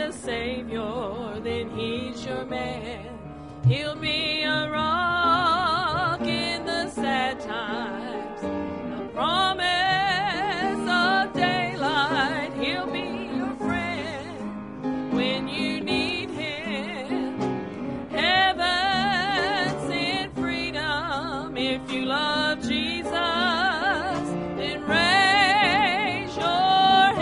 a Savior, then He's your man. He'll be a rock in the sad times, a promise of daylight. He'll be your friend when you need Him. Heaven sent freedom. If you love Jesus, then raise your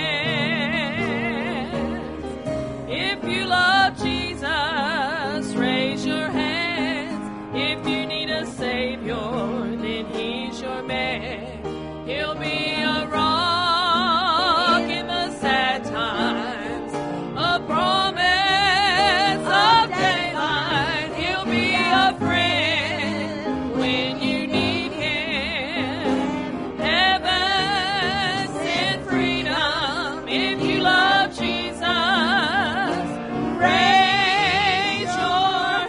hands. If you love Jesus, raise your hands. If you need a Savior, then He's your man. He'll be a rock in the sad times, a promise of daylight. He'll be a friend when you need Him. Heaven sent freedom. If you love Jesus, raise your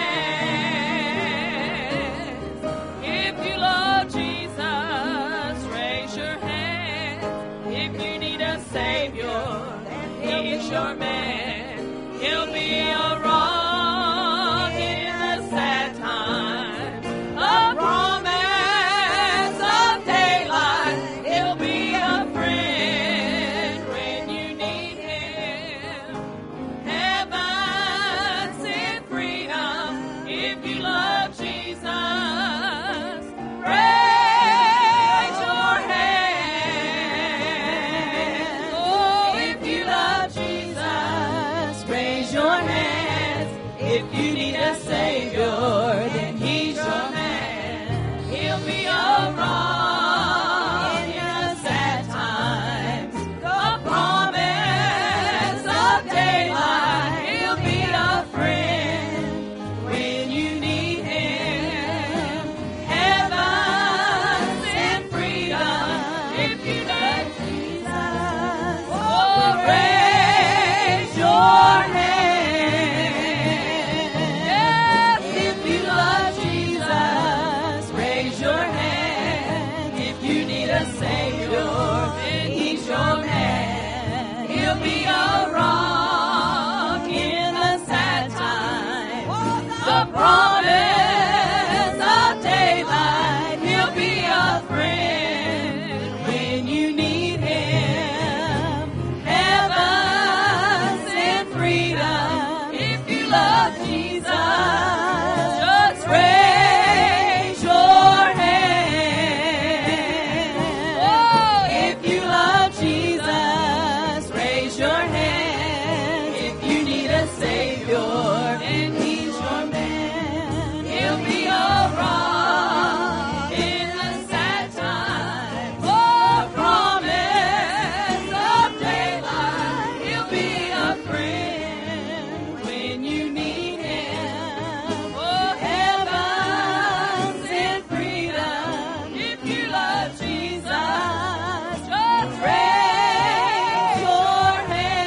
hands. If you love Jesus, raise your hands. If you need a Savior, He's your man. He'll be a rock in the sad times, a promise of daylight. He'll be a friend when you need Him. Heaven sent freedom. If you love Jesus, raise your hands. Oh, if you love Jesus, raise your hands. If you need a Savior, then He's your man. He'll be a rock in the sad times, a promise of daylight. He'll be a friend when you need Him. Heaven sent freedom. If you love Jesus, oh, raise your hand. Yes, if you love Jesus, raise your hand. If you need a Savior, then He's your man. He'll be a rock in the sad times, the promise of daylight. He'll be a friend when you need Him. Heaven sent freedom. If you love Jesus, just raise your hand. Oh, if you love Jesus, raise your hand. If you need a Savior, then He's your man. He'll be a rock in the sad times, oh, promise of daylight. He'll be a friend when you need Him. Oh, heaven sent freedom. If you love Jesus, just raise your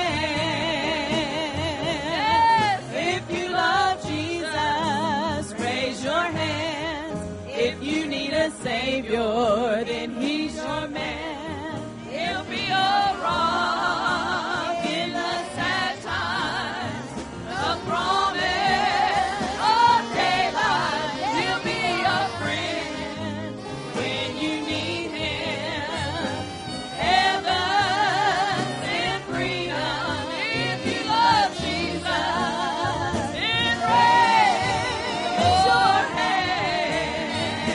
hand. If you love Jesus, raise your hands. If you need a Savior, then He's your man. He'll be a rock in the sad times, a promise of daylight. He'll be a friend when you need Him. Heaven sent freedom. If you love Jesus, then raise your hand.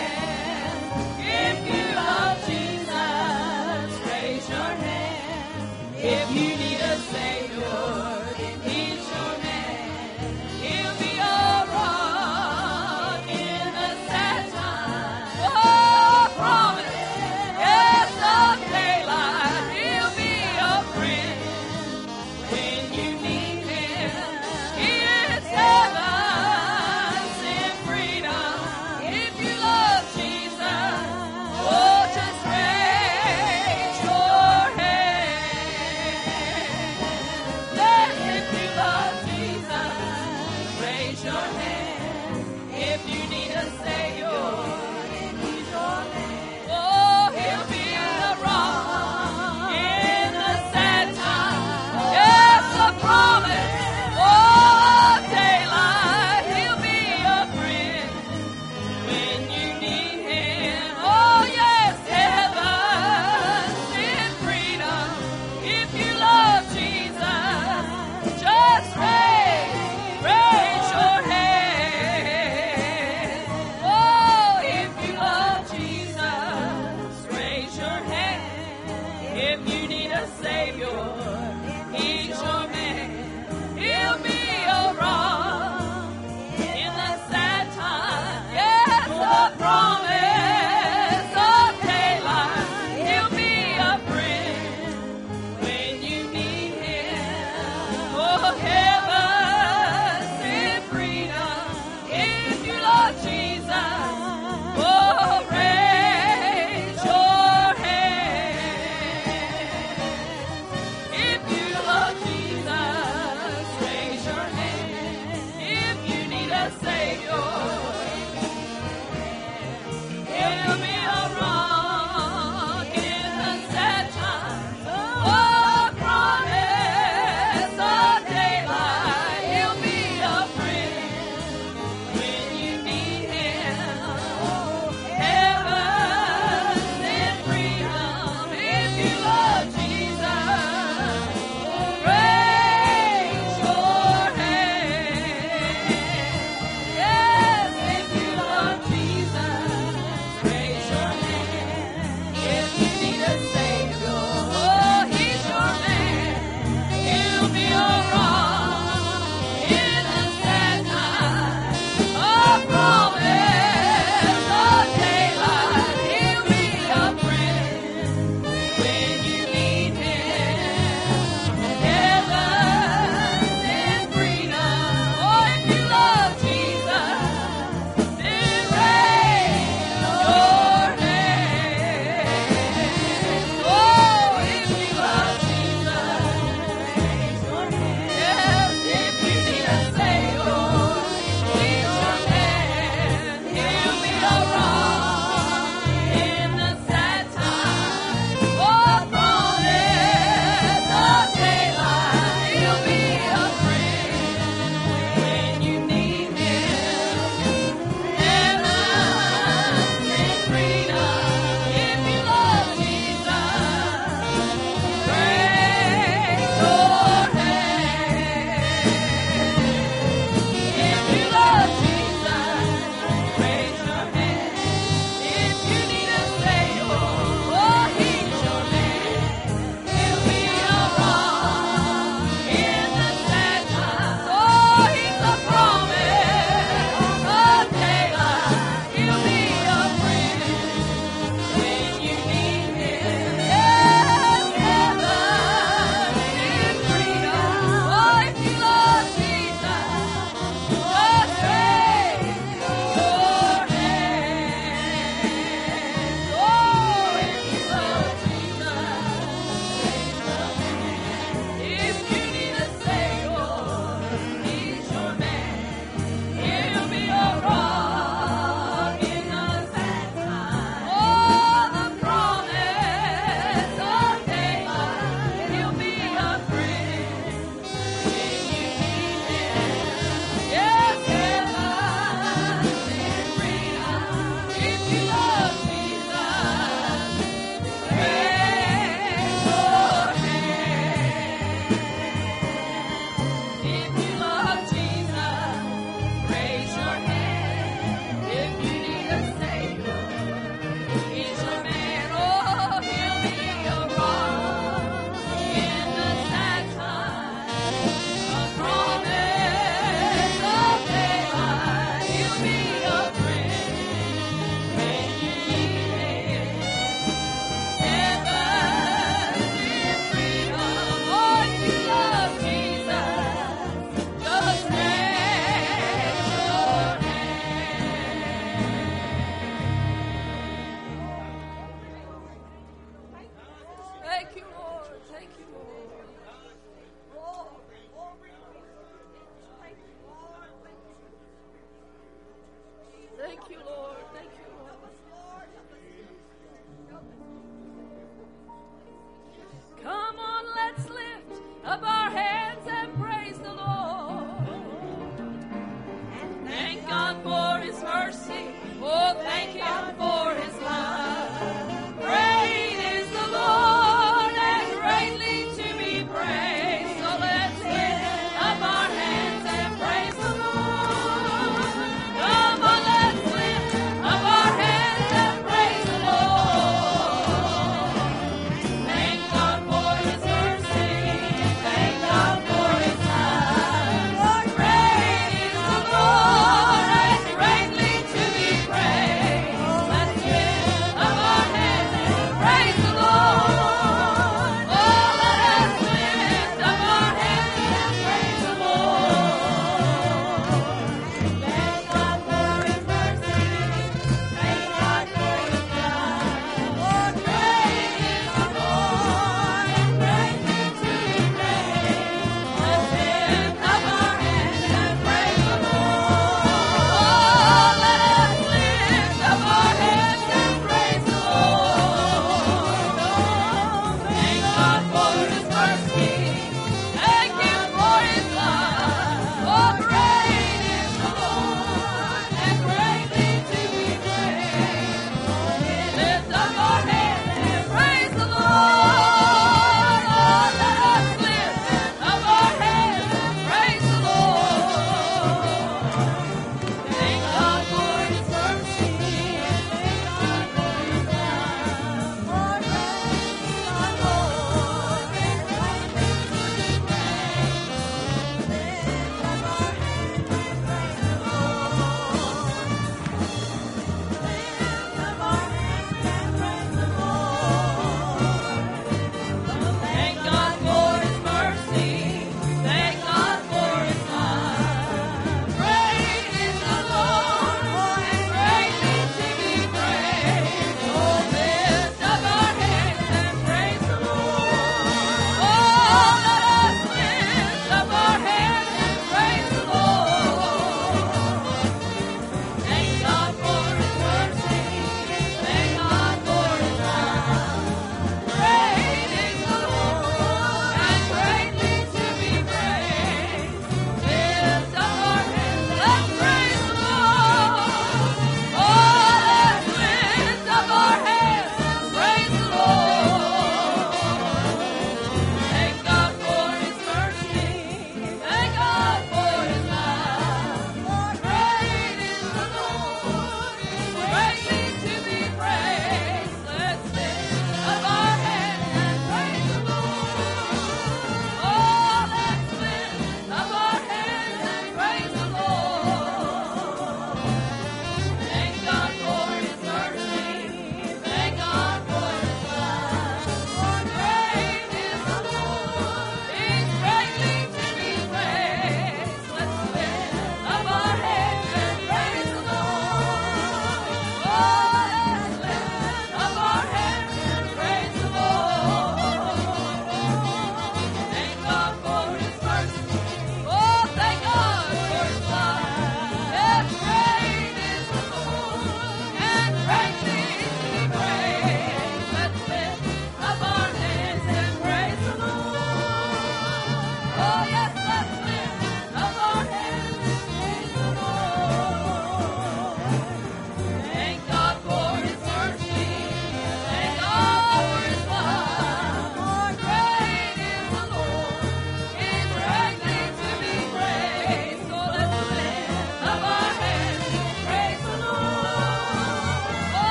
If you love Jesus, raise your hand. If you need a Savior, then He's your man. He'll be a rock in the sad times. Oh, promise, yes, of daylight. He'll be a friend when you need Him. He is heaven sent freedom. If you love Jesus, oh, just raise your hand.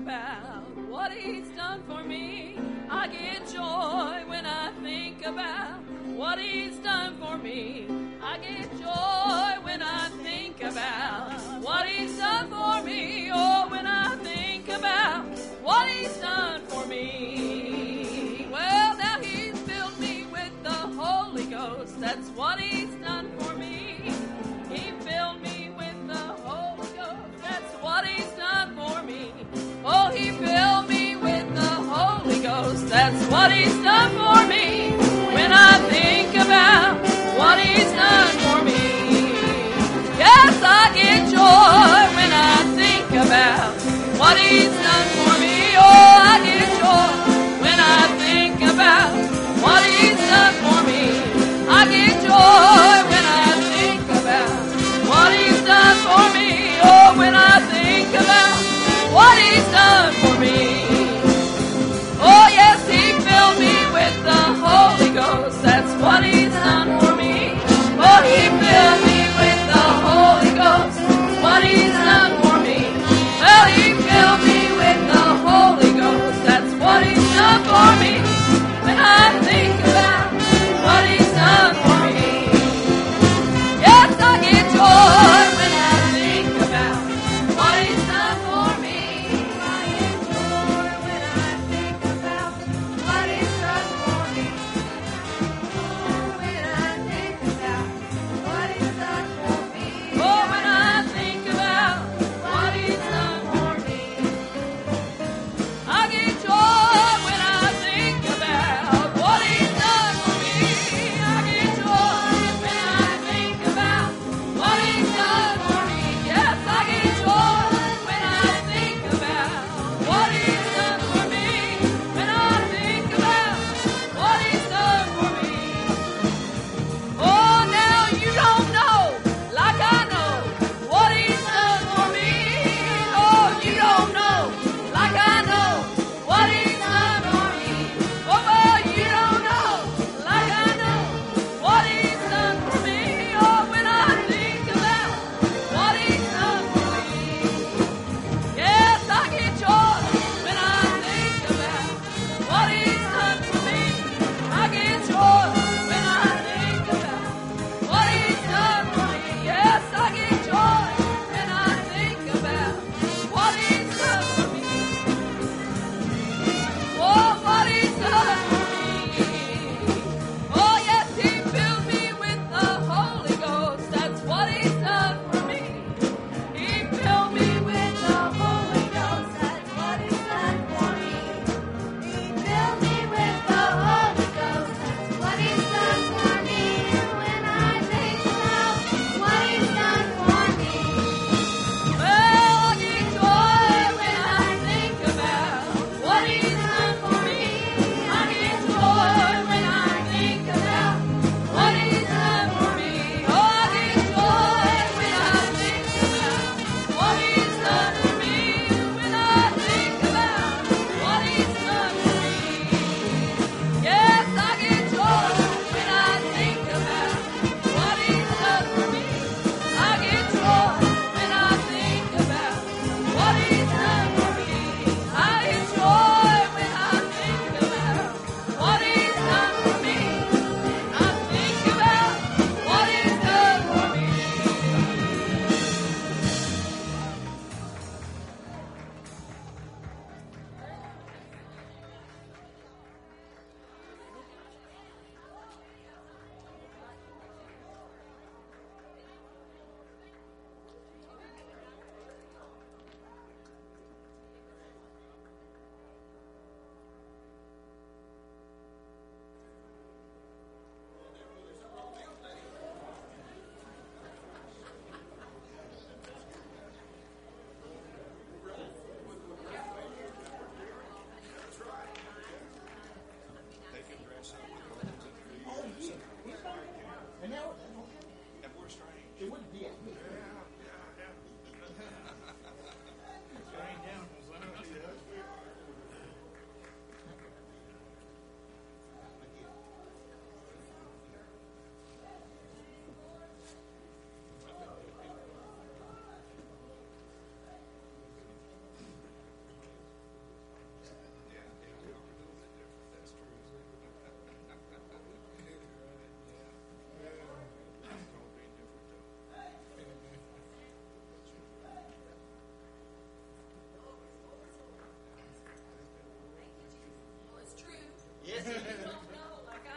about what he's done for me. I get joy when I think about what he's done for me. I get joy when I think about what he's done for me. Oh, when I think about what he's done for me. Well, now he's filled me with the Holy Ghost. That's what he's done for me. He filled me with the Holy Ghost. That's what he's done for me. Oh, he filled me with the Holy Ghost. That's what he's done for me. When I think about what he's done for me. Yes, I get joy when I think about what he's done for me. Oh, I get joy when I think about what he's done for me. I get joy when I think about what he's done for me. Oh, when I think about what he's done for me. Oh, yes, he filled me with the Holy Ghost. That's what he's done for me. Oh, he filled me with the Holy Ghost. What he's done for me. Well, he filled me with the Holy Ghost.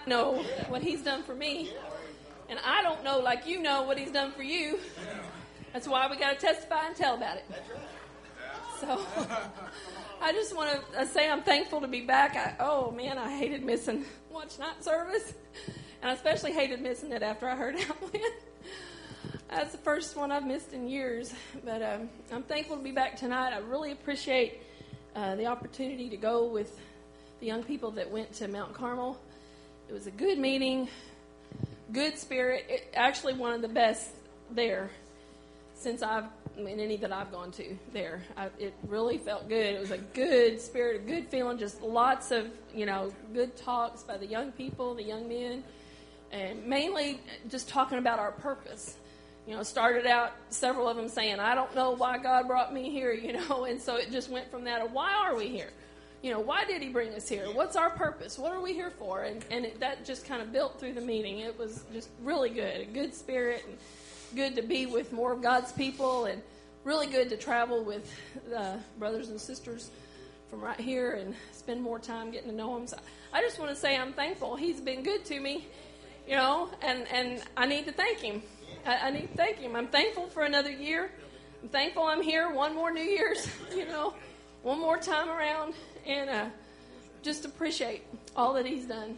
know what he's done for me. And I don't know like you know what he's done for you. That's why we got to testify and tell about it. So I just want to say I'm thankful to be back. I hated missing watch night service. And I especially hated missing it after I heard how it went. That's the first one I've missed in years. But I'm thankful to be back tonight. I really appreciate the opportunity to go with the young people that went to Mount Carmel. It was a good meeting, good spirit. Actually one of the best there since any that I've gone to there. It really felt good. It was a good spirit, a good feeling, just lots of, good talks by the young people, the young men, and mainly just talking about our purpose. Started out several of them saying, I don't know why God brought me here, and so it just went from that to why are we here? Why did he bring us here? What's our purpose? What are we here for? And that just kind of built through the meeting. It was just really good, a good spirit, and good to be with more of God's people, and really good to travel with brothers and sisters from right here and spend more time getting to know them. So I just want to say I'm thankful. He's been good to me, and I need to thank him. I need to thank him. I'm thankful for another year. I'm thankful I'm here. One more New Year's, one more time around, and just appreciate all that he's done.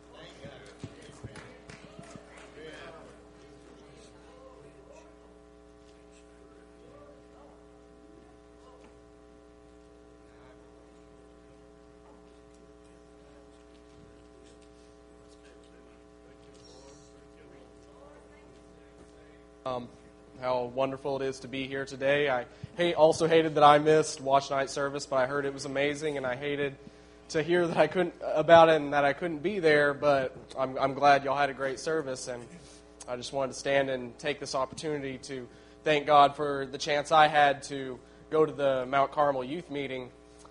How wonderful it is to be here today. I also hated that I missed Watch Night service, but I heard it was amazing, and I hated to hear that I couldn't be there. But I'm glad y'all had a great service, and I just wanted to stand and take this opportunity to thank God for the chance I had to go to the Mount Carmel youth meeting.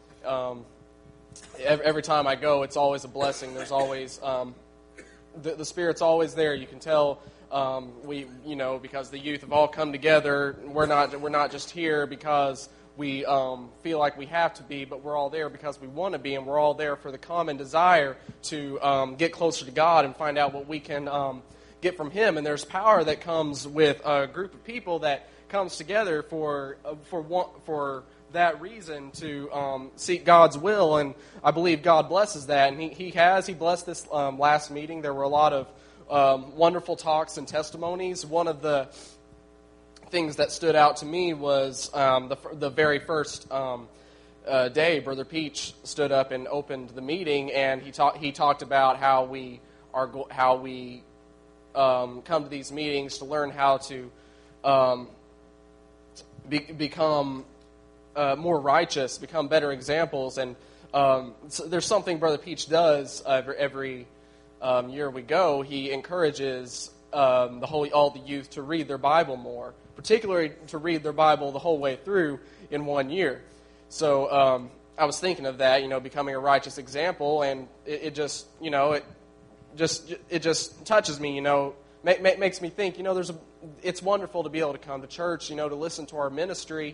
Every time I go, it's always a blessing. There's always the Spirit's always there. You can tell. Because the youth have all come together. We're not just here because we feel like we have to be, but we're all there because we want to be, and we're all there for the common desire to get closer to God and find out what we can get from Him. And there's power that comes with a group of people that comes together for that reason to seek God's will, and I believe God blesses that, and He blessed this last meeting. There were a lot of wonderful talks and testimonies. One of the things that stood out to me was the very first day. Brother Peach stood up and opened the meeting, and he talked about how we come to these meetings to learn how to become more righteous, become better examples, and so there's something Brother Peach does every year we go. He encourages all the youth to read their Bible more, particularly to read their Bible the whole way through in 1 year. So I was thinking of that, becoming a righteous example, and it just touches me, makes me think, it's wonderful to be able to come to church, to listen to our ministry.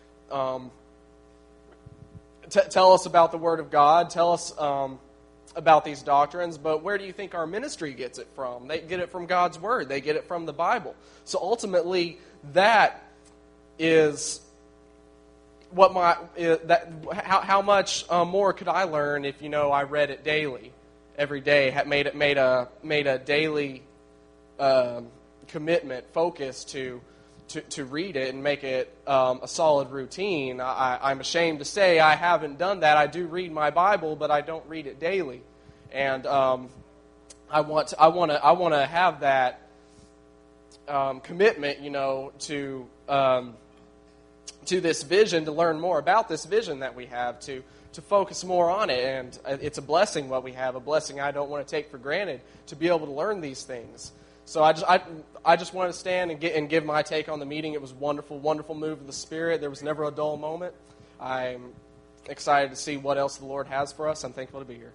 Tell us about the Word of God. Tell us about these doctrines, but where do you think our ministry gets it from? They get it from God's Word. They get it from the Bible. So ultimately, that is what how much more could I learn if I read it daily, every day, made a daily commitment, focus to read it and make it a solid routine. I'm ashamed to say I haven't done that. I do read my Bible, but I don't read it daily. And I want to have that commitment, to this vision, to learn more about this vision that we have, to focus more on it. And it's a blessing what we have, a blessing I don't want to take for granted, to be able to learn these things. So I just want to stand and give my take on the meeting. It was a wonderful, wonderful move of the Spirit. There was never a dull moment. I'm excited to see what else the Lord has for us. I'm thankful to be here.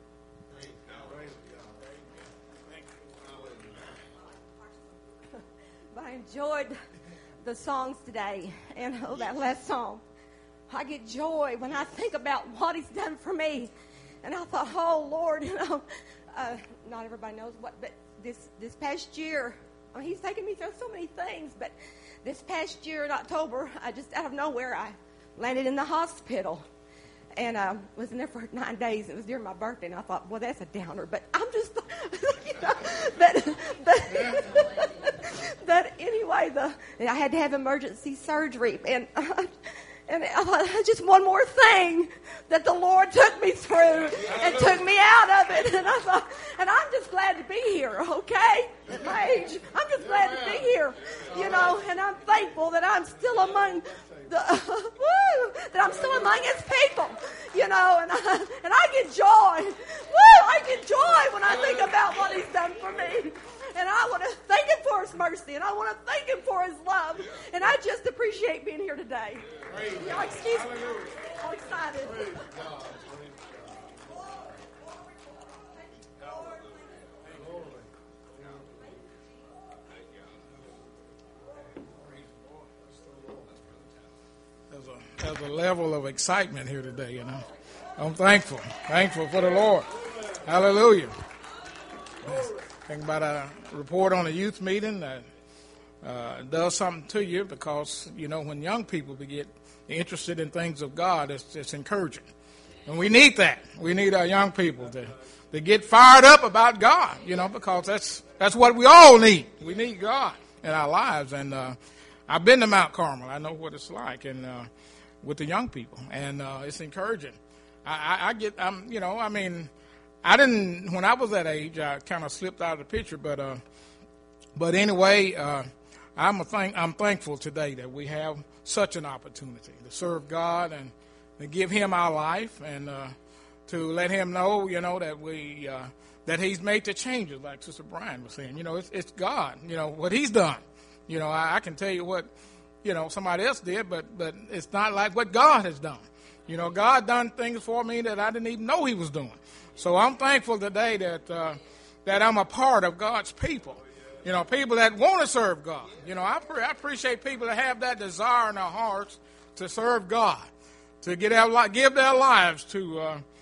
I enjoyed the songs today, and that last song. I get joy when I think about what He's done for me. And I thought, oh, Lord, not everybody knows what, but this past year, I mean, he's taken me through so many things, but this past year in October, I just out of nowhere, I landed in the hospital. And I was in there for 9 days. It was during my birthday, and I thought, well, that's a downer. But I'm just, but anyway, I had to have emergency surgery, and I thought, just one more thing that the Lord took me through and took me out of it. And I thought, and I'm just glad to be here, okay? At my age, I'm just glad to be here, and I'm thankful that I'm still among that I'm still among His people, and I get joy. I get joy when I think about what He's done for me. And I want to thank Him for His mercy, and I want to thank Him for His love. And I just appreciate being here today. Excuse me. I'm excited. There's a level of excitement here today, I'm thankful for the Lord. Hallelujah. Think about a report on a youth meeting that does something to you because, when young people get interested in things of God, it's encouraging. And we need that. We need our young people to get fired up about God, because that's what we all need. We need God in our lives. And I've been to Mount Carmel. I know what it's like, and with the young people, and it's encouraging. I didn't, when I was that age, I kind of slipped out of the picture, but anyway, I'm thankful today that we have such an opportunity to serve God and to give Him our life and to let Him know, that that He's made the changes, like Sister Brian was saying. It's God, what He's done. I can tell you what, somebody else did, but it's not like what God has done. God done things for me that I didn't even know He was doing. So I'm thankful today that I'm a part of God's people. People that want to serve God. I appreciate people that have that desire in their hearts to serve God, to give their lives to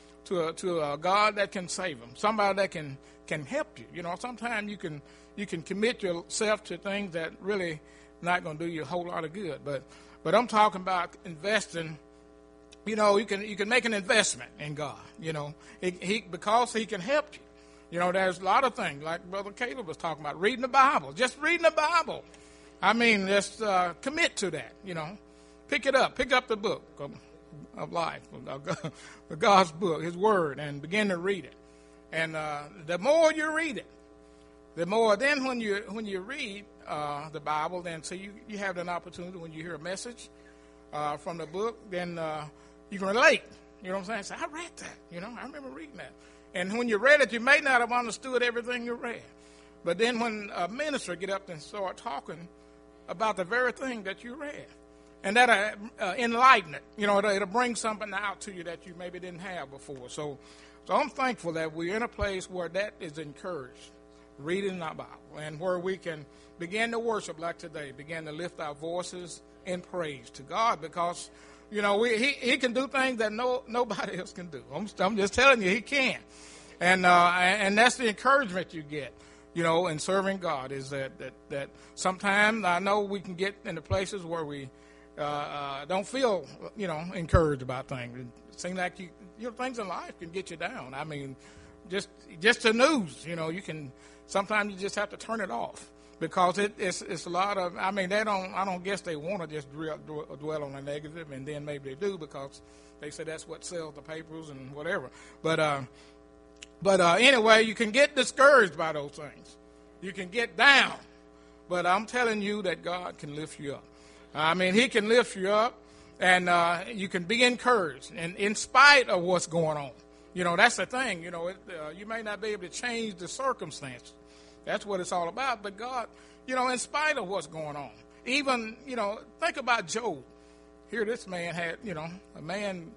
a God that can save them, somebody that can help you. Sometimes you can commit yourself to things that really not going to do you a whole lot of good. But I'm talking about investing. You can make an investment in God. Because He can help you. There's a lot of things like Brother Caleb was talking about, reading the Bible, just reading the Bible. I mean, just commit to that. Pick it up, pick up the book of life, of God's book, His Word, and begin to read it. And the more you read it, the more. Then when you read the Bible, then so you have an opportunity when you hear a message from the book, then you can relate. You know what I'm saying? Say, I read that. I remember reading that. And when you read it, you may not have understood everything you read. But then when a minister get up and start talking about the very thing that you read, and that enlighten it, it'll bring something out to you that you maybe didn't have before. So I'm thankful that we're in a place where that is encouraged, reading our Bible, and where we can begin to worship like today, begin to lift our voices in praise to God, because He can do things that nobody else can do. I'm just telling you, He can, and that's the encouragement you get, in serving God, is that sometimes I know we can get into places where we don't feel encouraged about things. It seems like things in life can get you down. I mean, just the news, you can sometimes you just have to turn it off. Because it's a lot of, I mean, I don't guess they want to just dwell on the negative, and then maybe they do because they say that's what sells the papers and whatever. But anyway, you can get discouraged by those things. You can get down. But I'm telling you that God can lift you up. I mean, He can lift you up, and you can be encouraged, and in spite of what's going on. That's the thing. You may not be able to change the circumstances. That's what it's all about. But God, in spite of what's going on, even, think about Job. Here this man had, a man,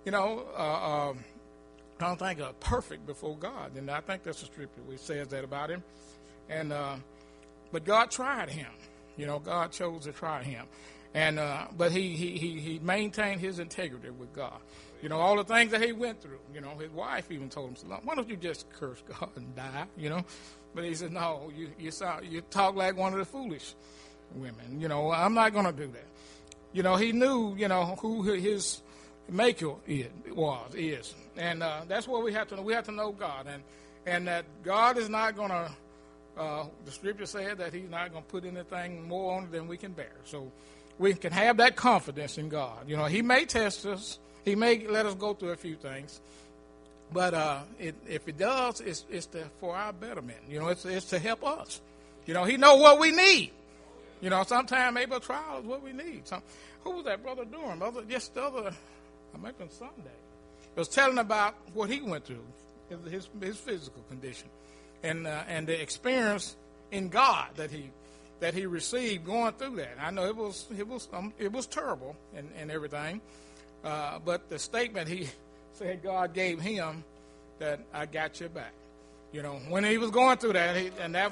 I don't think perfect before God. And I think that's a scripture which says that about him. And but God tried him. God chose to try him. And but he maintained his integrity with God. You know, all the things that he went through. You know, his wife even told him, "Why don't you just curse God and die?" You know, but he said, "No, you talk like one of the foolish women. You know, I'm not going to do that." You know, he knew, you know, who his maker is, and that's what we have to know. We have to know God, and that God is not going to. The scripture said that He's not going to put anything more on it than we can bear. So we can have that confidence in God. You know, He may test us. He may let us go through a few things, but if He does, it's for our betterment. You know, it's to help us. You know, He knows what we need. You know, sometimes maybe a trial is what we need. Who was that, Brother Durham? Maybe on Sunday, was telling about what he went through, his physical condition, and the experience in God that he received going through that. I know it was terrible and everything, but the statement he said God gave him, that I got your back. You know, when he was going through that,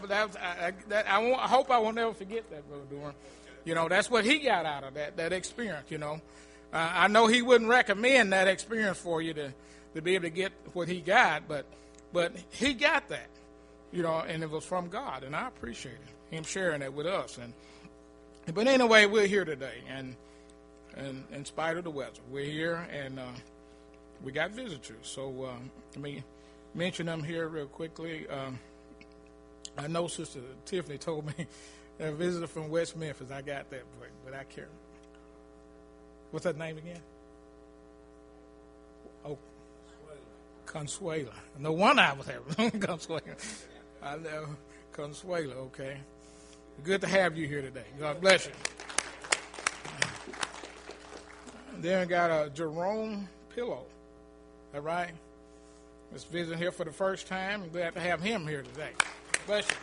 I hope I will never forget that, Brother Durham. You know, that's what he got out of that experience. You know, I know he wouldn't recommend that experience for you to be able to get what he got, but he got that. You know, and it was from God, and I appreciate him sharing that with us. But anyway, we're here today, and in spite of the weather, we're here, and we got visitors. So let me mention them here real quickly. I know Sister Tiffany told me a visitor from West Memphis. I got that, but I can't. What's that name again? Oh, Consuela. No wonder I was having Consuela. I know Consuela. Okay, good to have you here today. God bless you. Then we got a Jerome Pillow. All right. Let's visit here for the first time. I'm glad to have him here today. Bless you.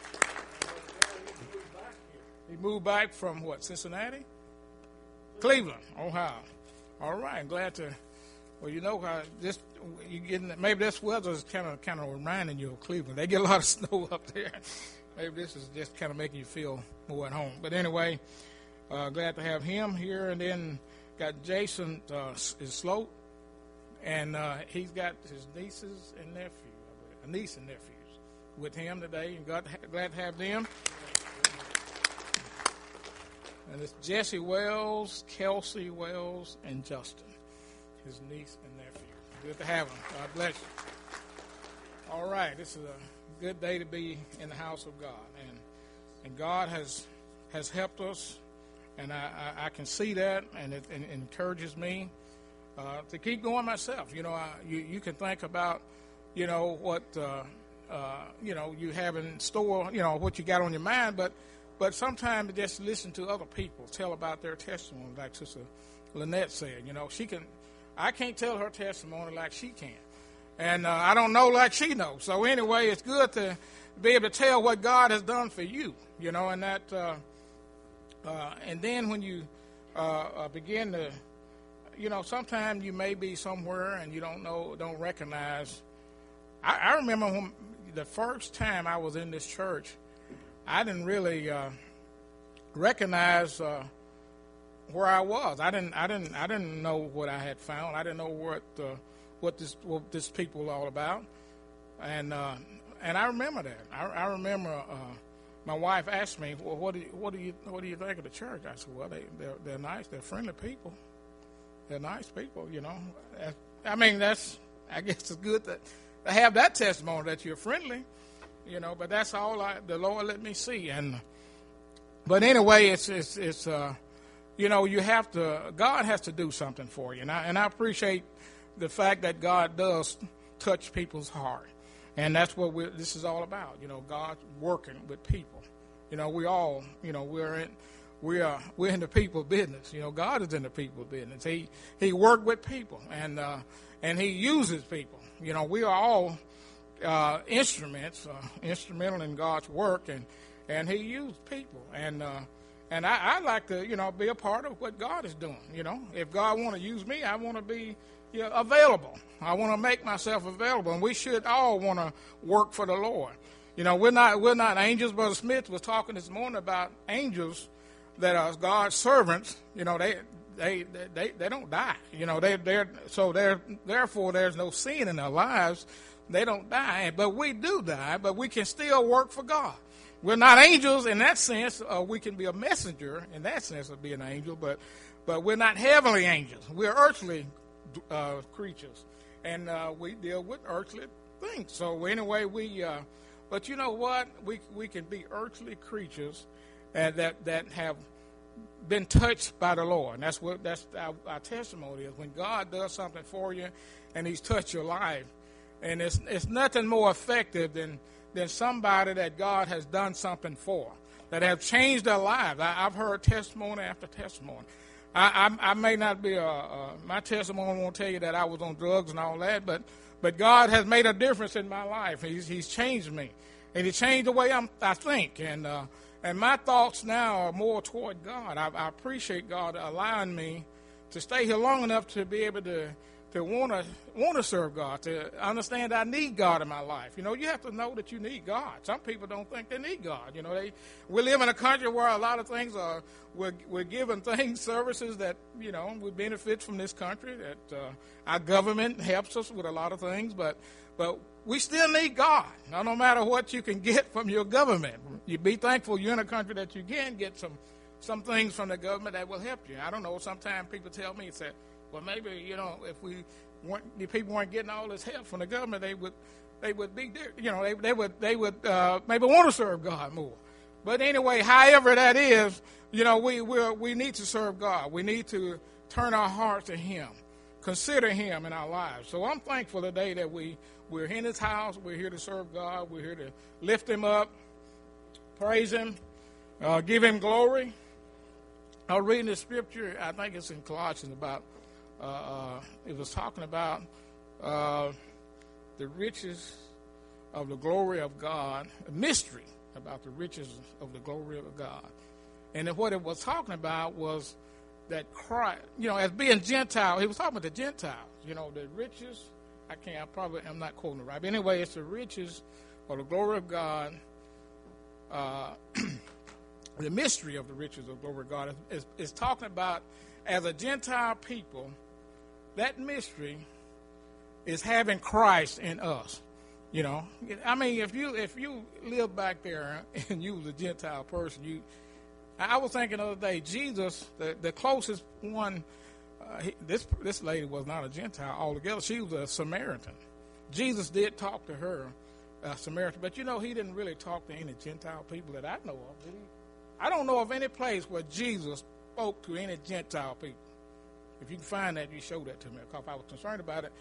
He moved back from what, Cincinnati? Cleveland, Ohio. All right, I'm glad to. Well, you know how maybe this weather is kind of reminding you of Cleveland. They get a lot of snow up there. Maybe this is just kind of making you feel more at home. But anyway, glad to have him here. And then got Jason Sloat. And he's got his nieces and nephews, a niece and nephews, with him today. And glad to have them. And it's Jesse Wells, Kelsey Wells, and Justin, his niece and nephew. Good to have them. God bless you. All right, this is a good day to be in the house of God, and God has helped us, and I can see that, and it encourages me. To keep going myself. You know, you can think about, you know, what, you know, you have in store, you know, what you got on your mind, but sometimes just listen to other people tell about their testimony, like Sister Lynette said. You know, I can't tell her testimony like she can. And I don't know like she knows. So anyway, it's good to be able to tell what God has done for you, you know, and that, and then when you begin to, you know, sometimes you may be somewhere and you don't recognize. I remember when the first time I was in this church, I didn't really recognize where I was. I didn't know what I had found. I didn't know what this people were all about, and I remember that. I remember my wife asked me, "Well, what do you think of the church?" I said, "Well, they're nice. They're friendly people. They're nice people, you know." I mean, I guess it's good to have that testimony that you're friendly, you know. But that's all the Lord let me see. But anyway, it's you know, God has to do something for you, and I appreciate the fact that God does touch people's heart, and that's what this is all about. You know, God working with people. You know, we all, you know, we're in the people business. You know, God is in the people business. He worked with people, and He uses people. You know, we are all instrumental in God's work, and He used people. And I like to, you know, be a part of what God is doing. You know, if God want to use me, I want to be available. I want to make myself available, and we should all want to work for the Lord. You know, we're not angels. Brother Smith was talking this morning about angels that God's servants, you know, they don't die. You know, therefore there's no sin in their lives. They don't die, but we do die, but we can still work for God. We're not angels in that sense. We can be a messenger in that sense of being an angel, but we're not heavenly angels. We're earthly creatures, and we deal with earthly things. So anyway, but you know what? We can be earthly creatures that have been touched by the Lord. And that's our testimony is when God does something for you, and He's touched your life. And it's nothing more effective than somebody that God has done something for, that have changed their lives. I've heard testimony after testimony. I may not be my testimony won't tell you that I was on drugs and all that, but God has made a difference in my life. He's changed me, and He changed the way I think, and my thoughts now are more toward God. I appreciate God allowing me to stay here long enough to be able to want to serve God, to understand I need God in my life. You know, you have to know that you need God. Some people don't think they need God. You know, we live in a country where a lot of things we're given services that, you know, we benefit from this country, that our government helps us with a lot of things, but we still need God. Now, no matter what you can get from your government, you be thankful you're in a country that you can get some things from the government that will help you. I don't know, sometimes people tell me, say, well, maybe, you know, if people weren't getting all this help from the government, they would be, you know, they would maybe want to serve God more. But anyway, however that is, you know, we need to serve God. We need to turn our hearts to Him, consider Him in our lives. So I'm thankful today that we're in His house. We're here to serve God. We're here to lift Him up, praise Him, give Him glory. I was reading the scripture. I think it's in Colossians about. It was talking about the riches of the glory of God, a mystery about the riches of the glory of God. And what it was talking about was that Christ, you know, as being Gentile, he was talking about the Gentiles, you know, the riches. I'm not quoting it right. But anyway, it's the riches of the glory of God, the mystery of the riches of the glory of God. It's talking about as a Gentile people, that mystery is having Christ in us. You know, I mean, if you live back there and you was a Gentile person, I was thinking the other day, Jesus, the closest one, this lady was not a Gentile altogether. She was a Samaritan. Jesus did talk to her, Samaritan, but you know, He didn't really talk to any Gentile people that I know of, did He? I don't know of any place where Jesus spoke to any Gentile people. If you can find that, you show that to me, because I was concerned about it.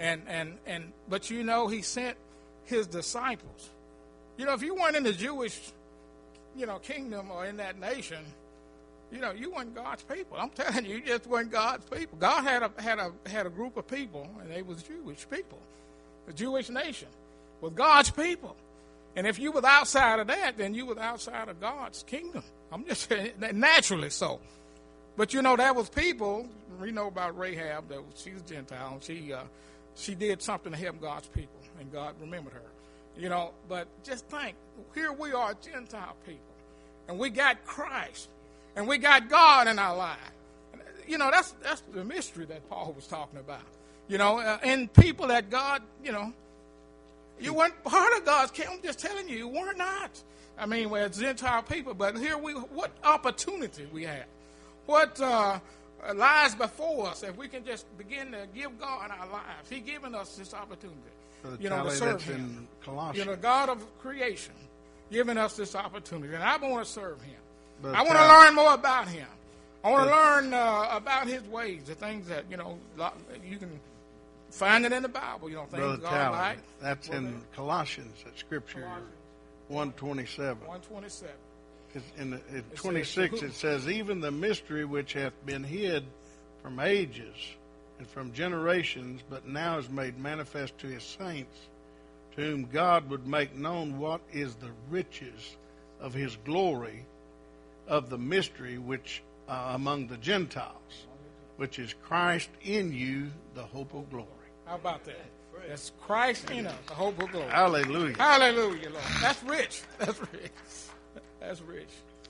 But you know, He sent His disciples. You know, if you weren't in the Jewish, you know, kingdom or in that nation, you know, you weren't God's people. I'm telling you, you just weren't God's people. God had a group of people, and they was Jewish people. The Jewish nation was God's people. And if you was outside of that, then you was outside of God's kingdom. I'm just saying, naturally so. But you know, there was people. We know about Rahab. She's Gentile. She did something to help God's people, and God remembered her. You know, but just think, here we are, Gentile people, and we got Christ, and we got God in our life. You know, that's the mystery that Paul was talking about. You know, and people that God, you know, you weren't part of God's kingdom. I'm just telling you, you were not. I mean, we're Gentile people, but here what opportunity we have. What lies before us if we can just begin to give God our lives. He's given us this opportunity, you know, to serve Him. You know, God of creation, giving us this opportunity, and I want to serve Him. But I want to learn more about Him. I want to learn about His ways, the things that, you know, you can find it in the Bible. You know, things God like. That's in Colossians, that scripture, 1:27. 1:27. In 26 it says, even the mystery which hath been hid from ages and from generations, but now is made manifest to His saints, to whom God would make known what is the riches of His glory, of the mystery which among the Gentiles, which is Christ in you, the hope of glory. How about that? That's Christ in us, the hope of glory. Hallelujah. Hallelujah, Lord. That's rich. That's rich. That's rich.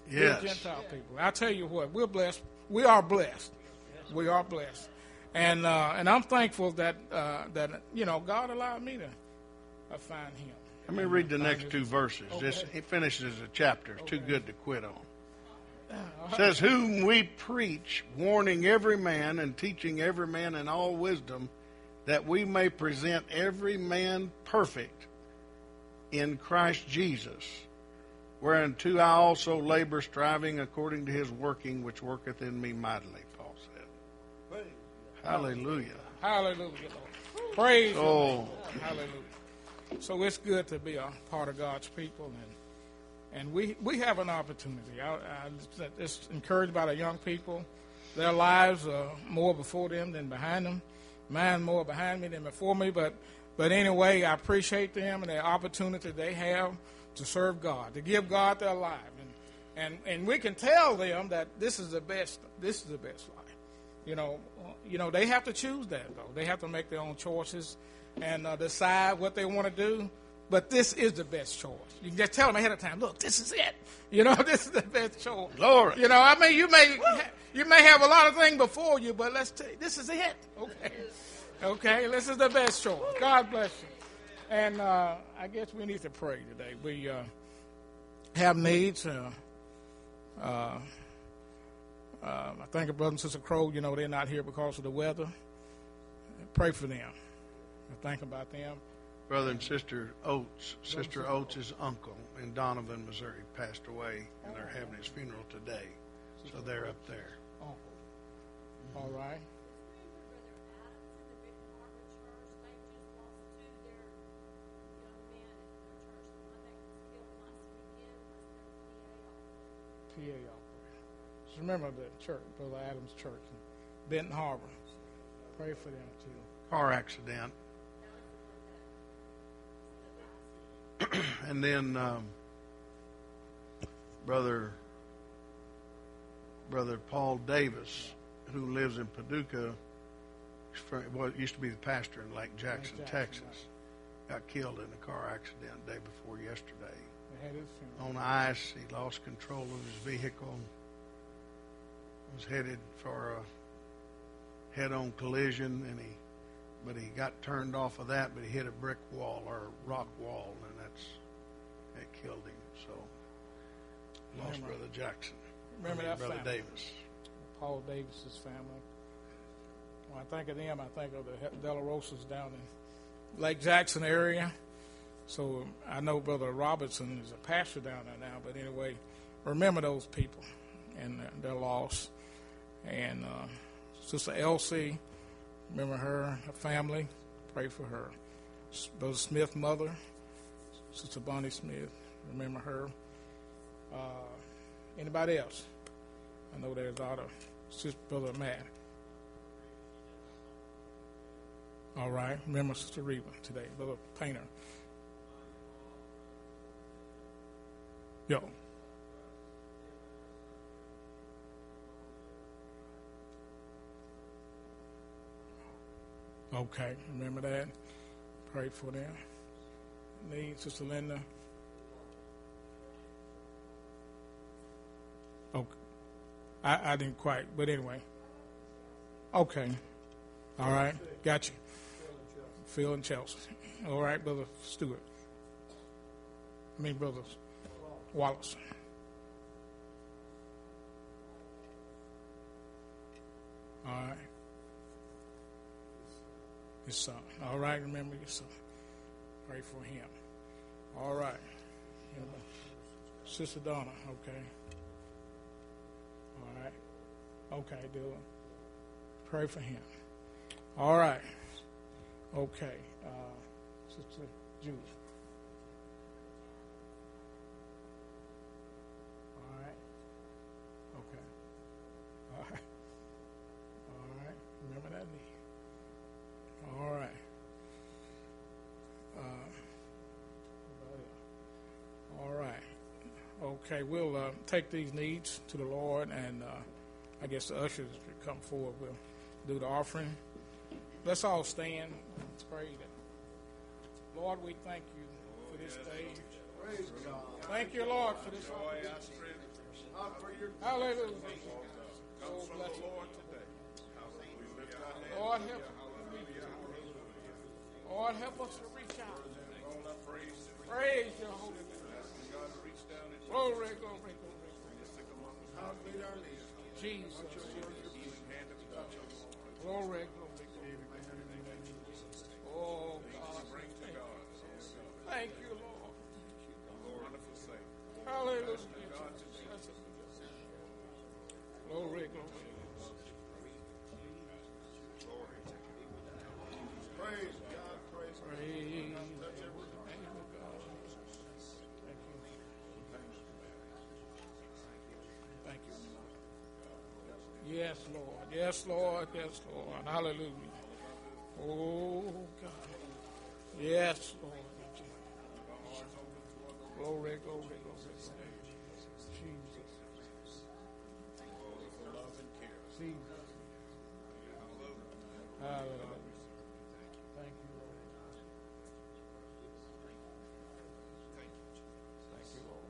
Yes. Dear Gentile people. I tell you what, we're blessed. We are blessed. We are blessed. And I'm thankful that God allowed me to find him. Let me read the next two verses. It finishes a chapter. It's too good to quit on. It says, whom we preach, warning every man and teaching every man in all wisdom, that we may present every man perfect in Christ Jesus, whereunto I also labor, striving according to his working, which worketh in me mightily, Paul said. Hallelujah. Hallelujah, Lord. Praise the Lord. Hallelujah. So it's good to be a part of God's people, and we have an opportunity. I'm just encouraged by the young people. Their lives are more before them than behind them. Mine more behind me than before me. But anyway, I appreciate them and the opportunity they have to serve God, to give God their life, and we can tell them that this is the best. This is the best life. You know, they have to choose that though. They have to make their own choices and decide what they want to do. But this is the best choice. You can just tell them ahead of time, look, this is it. This is the best choice. Glory. I mean, you may have a lot of things before you, but let's tell you, this is it. Okay, this is the best choice. God bless you. And I guess we need to pray today. We have needs. I think of Brother and Sister Crow, they're not here because of the weather. Pray for them. I think about them. Brother and Sister Oates. Sister Oates' uncle in Donovan, Missouri, passed away, and they're having his funeral today. So they're up there. Uncle. All right. PA operator. Just remember the church, Brother Adams Church in Benton Harbor. Pray for them too. Car accident. And then Brother Paul Davis, who lives in Paducah, used to be the pastor in Lake Jackson, Texas, got killed in a car accident the day before yesterday. On ice, he lost control of his vehicle, was headed for a head-on collision, but he got turned off of that, but he hit a brick wall or a rock wall, and that killed him. So lost Brother Jackson. Remember that Brother family. Davis. Paul Davis's family. When I think of them, I think of the De La Rosas down in Lake Jackson area. So I know Brother Robertson is a pastor down there now. But anyway, remember those people and their loss. And Sister Elsie, remember her family. Pray for her. Brother Smith's mother, Sister Bonnie Smith, remember her. Anybody else? I know there's a lot of Sister Brother Matt. All right. Remember Sister Reba today, Brother Painter. Yo. Okay. Remember that. Pray for them. Need Sister Linda. Okay. I didn't quite, but anyway. Okay. All right. Got you. Phil and Chelsea. All right, Brother Stewart. Brother Wallace. All right. His son. All right, remember your son. Pray for him. All right. Sister Donna, okay. All right. Okay, Dylan. Pray for him. All right. Okay. Sister Julie. All right. Okay. All right. All right. Remember that knee. All right. All right. Okay, we'll take these needs to the Lord, and I guess the ushers should come forward. We'll do the offering. Let's all stand. Let's pray. Lord, we thank you for this day. Thank you, Lord, for this opportunity. Hallelujah. Comes from bless the you. Lord today. We lift our hands. Lord, help us. Lord, help us to reach out. All our praise to Praise your holy name. asking God to reach down and Glory, glory, glory. stick them up and out. Meet our needs. Jesus. Healing hand of touch us. Glory, glory, glory. Oh, God. Bring to God. Thank you, Lord. Wonderful Savior. Hallelujah. God today. Glory, glory. Glory to God. Praise God. Praise God. Praise Touch the every name of God. Thank you. Thank you. Yes, Lord. Yes, Lord. Yes, Lord. Hallelujah. Oh, God. Yes, Lord. Glory, glory, glory, glory. Jesus. for love and care. Jesus. Hallelujah. Hallelujah. Thank you, Lord. Thank you, Lord.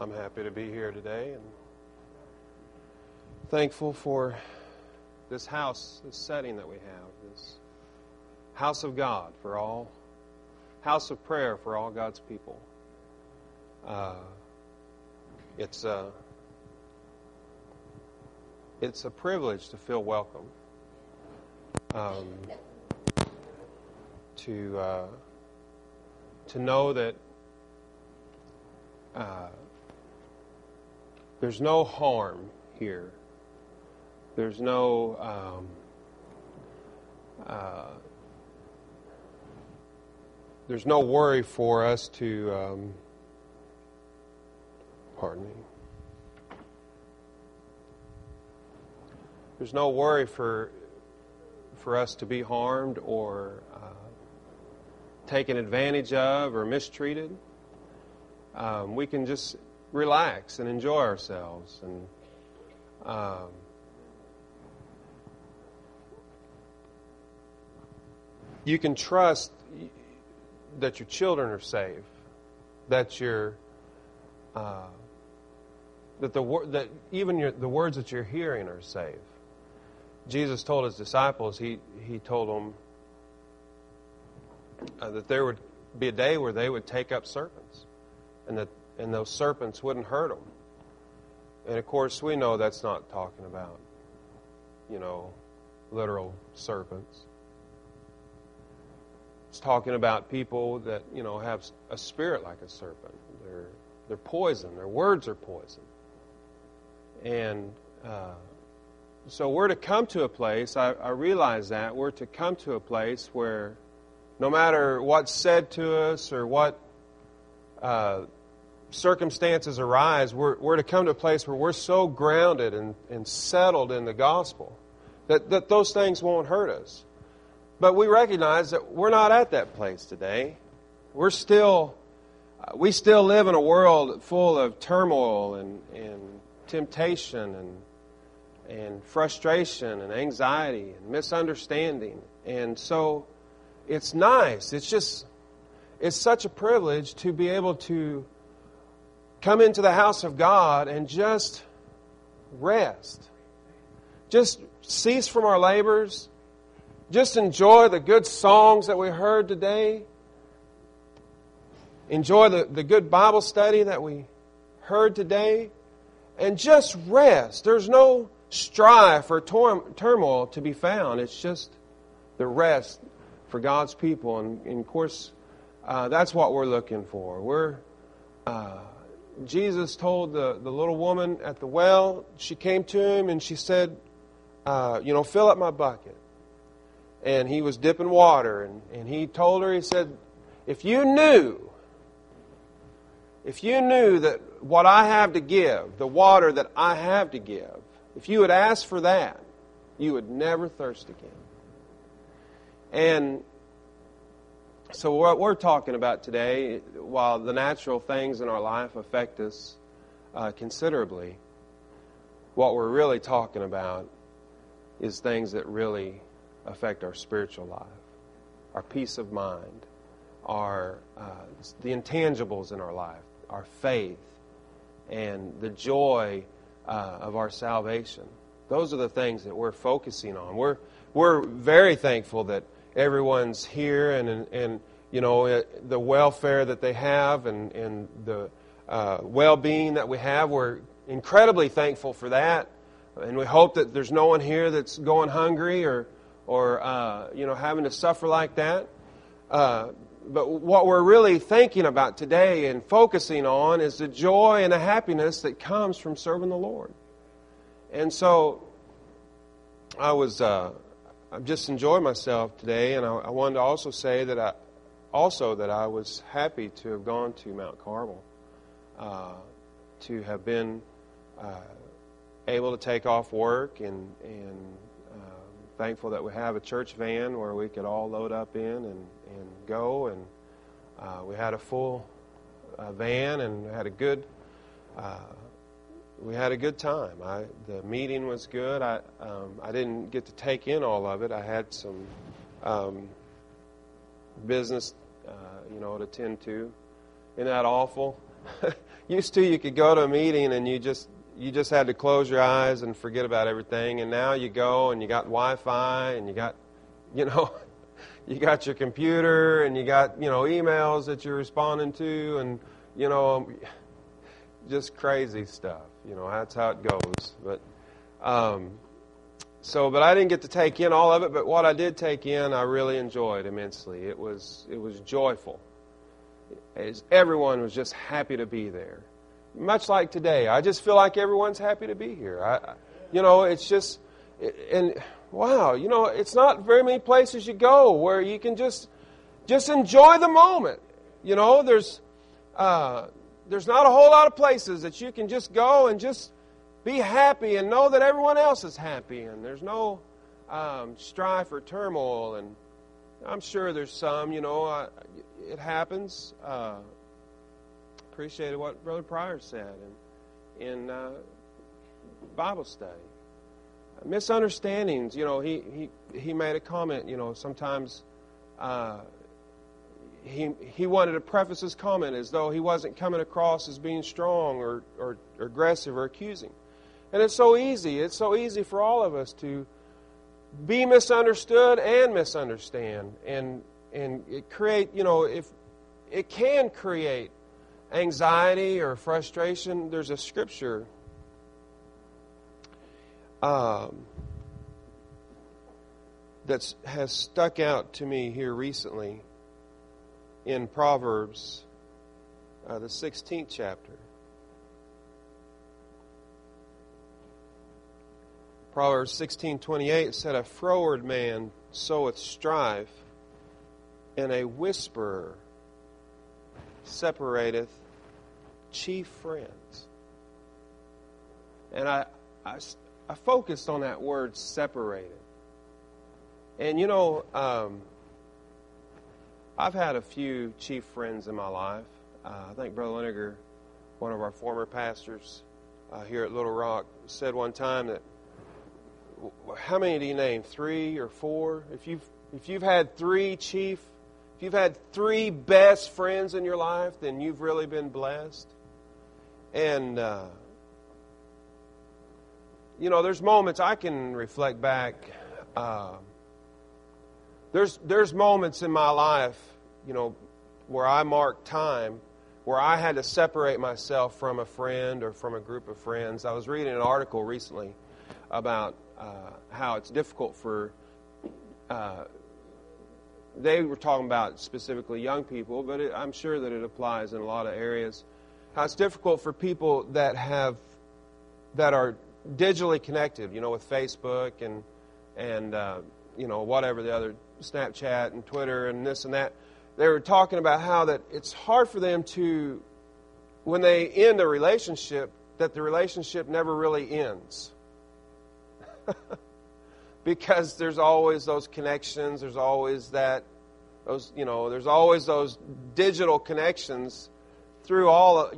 I'm happy to be here today and thankful for this house, this setting that we have, this house of God for all, house of prayer for all God's people. It's a privilege to feel welcome, to know that there's no harm here. There's no worry for us to pardon me. There's no worry for us to be harmed or taken advantage of or mistreated. We can just relax and enjoy ourselves. And you can trust that your children are safe, that that even the words that you're hearing are safe. Jesus told His disciples, He told them that there would be a day where they would take up serpents, and those serpents wouldn't hurt them. And of course, we know that's not talking about, literal serpents. It's talking about people that, have a spirit like a serpent. They're poison. Their words are poison. And so we're to come to a place, I realize that, we're to come to a place where no matter what's said to us or what circumstances arise, we're to come to a place where we're so grounded and settled in the gospel that those things won't hurt us. But we recognize that we're not at that place today. We still live in a world full of turmoil and temptation and frustration and anxiety and misunderstanding. And so it's nice. It's such a privilege to be able to come into the house of God and just rest. Just cease from our labors. Just enjoy the good songs that we heard today. Enjoy the good Bible study that we heard today. And just rest. There's no strife or turmoil to be found. It's just the rest for God's people. And of course, that's what we're looking for. Jesus told the little woman at the well, she came to Him and she said, fill up my bucket. And He was dipping water. And He told her, He said, if you knew that what I have to give, the water that I have to give, if you would ask for that, you would never thirst again. And so what we're talking about today, while the natural things in our life affect us considerably, what we're really talking about is things that really affect our spiritual life, our peace of mind, the intangibles in our life, our faith, and the joy of our salvation. Those are the things that we're focusing on. We're very thankful that everyone's here and the welfare that they have and the well-being that we have. We're incredibly thankful for that, and we hope that there's no one here that's going hungry or having to suffer like that. But what we're really thinking about today and focusing on is the joy and the happiness that comes from serving the Lord. And so I'm just enjoying myself today, and I wanted to also say that I was happy to have gone to Mount Carmel, to have been able to take off work and thankful that we have a church van where we could all load up in and go. And we had a full van and we had a good time. The meeting was good. I didn't get to take in all of it. I had some business to attend to. Isn't that awful? used to you could go to a meeting and you just had to close your eyes and forget about everything. And now you go and you got Wi-Fi and you got, you got your computer and you got, emails that you're responding to and, just crazy stuff. That's how it goes. But, but I didn't get to take in all of it. But what I did take in, I really enjoyed immensely. It was joyful. Everyone was just happy to be there. Much like today, I just feel like everyone's happy to be here. It's just, wow, it's not very many places you go where you can just enjoy the moment. There's not a whole lot of places that you can just go and just be happy and know that everyone else is happy and there's no strife or turmoil. And I'm sure there's some, it happens. Appreciated what Brother Pryor said in Bible study. Misunderstandings, he made a comment, sometimes he wanted to preface his comment as though he wasn't coming across as being strong or aggressive or accusing. And it's so easy for all of us to be misunderstood and misunderstand. And it create, if it can create anxiety or frustration. There's a scripture that has stuck out to me here recently in Proverbs, the 16th chapter. Proverbs 16:28 said, "A froward man soweth strife, and a whisperer separateth chief friends." And I focused on that word separated. And I've had a few chief friends in my life. I think Brother Leniger, one of our former pastors here at Little Rock, said one time that, how many do you name? 3 or 4? If you've had 3 chief, if you've had 3 best friends in your life, then you've really been blessed. And there's moments I can reflect back. There's moments in my life, where I marked time, where I had to separate myself from a friend or from a group of friends. I was reading an article recently about how it's difficult for, they were talking about specifically young people, but I'm sure that it applies in a lot of areas. How it's difficult for people that are digitally connected, with Facebook and whatever the other, Snapchat and Twitter and this and that. They were talking about how that it's hard for them to, when they end a relationship, that the relationship never really ends. Because there's always those connections, there's always there's always those digital connections throughout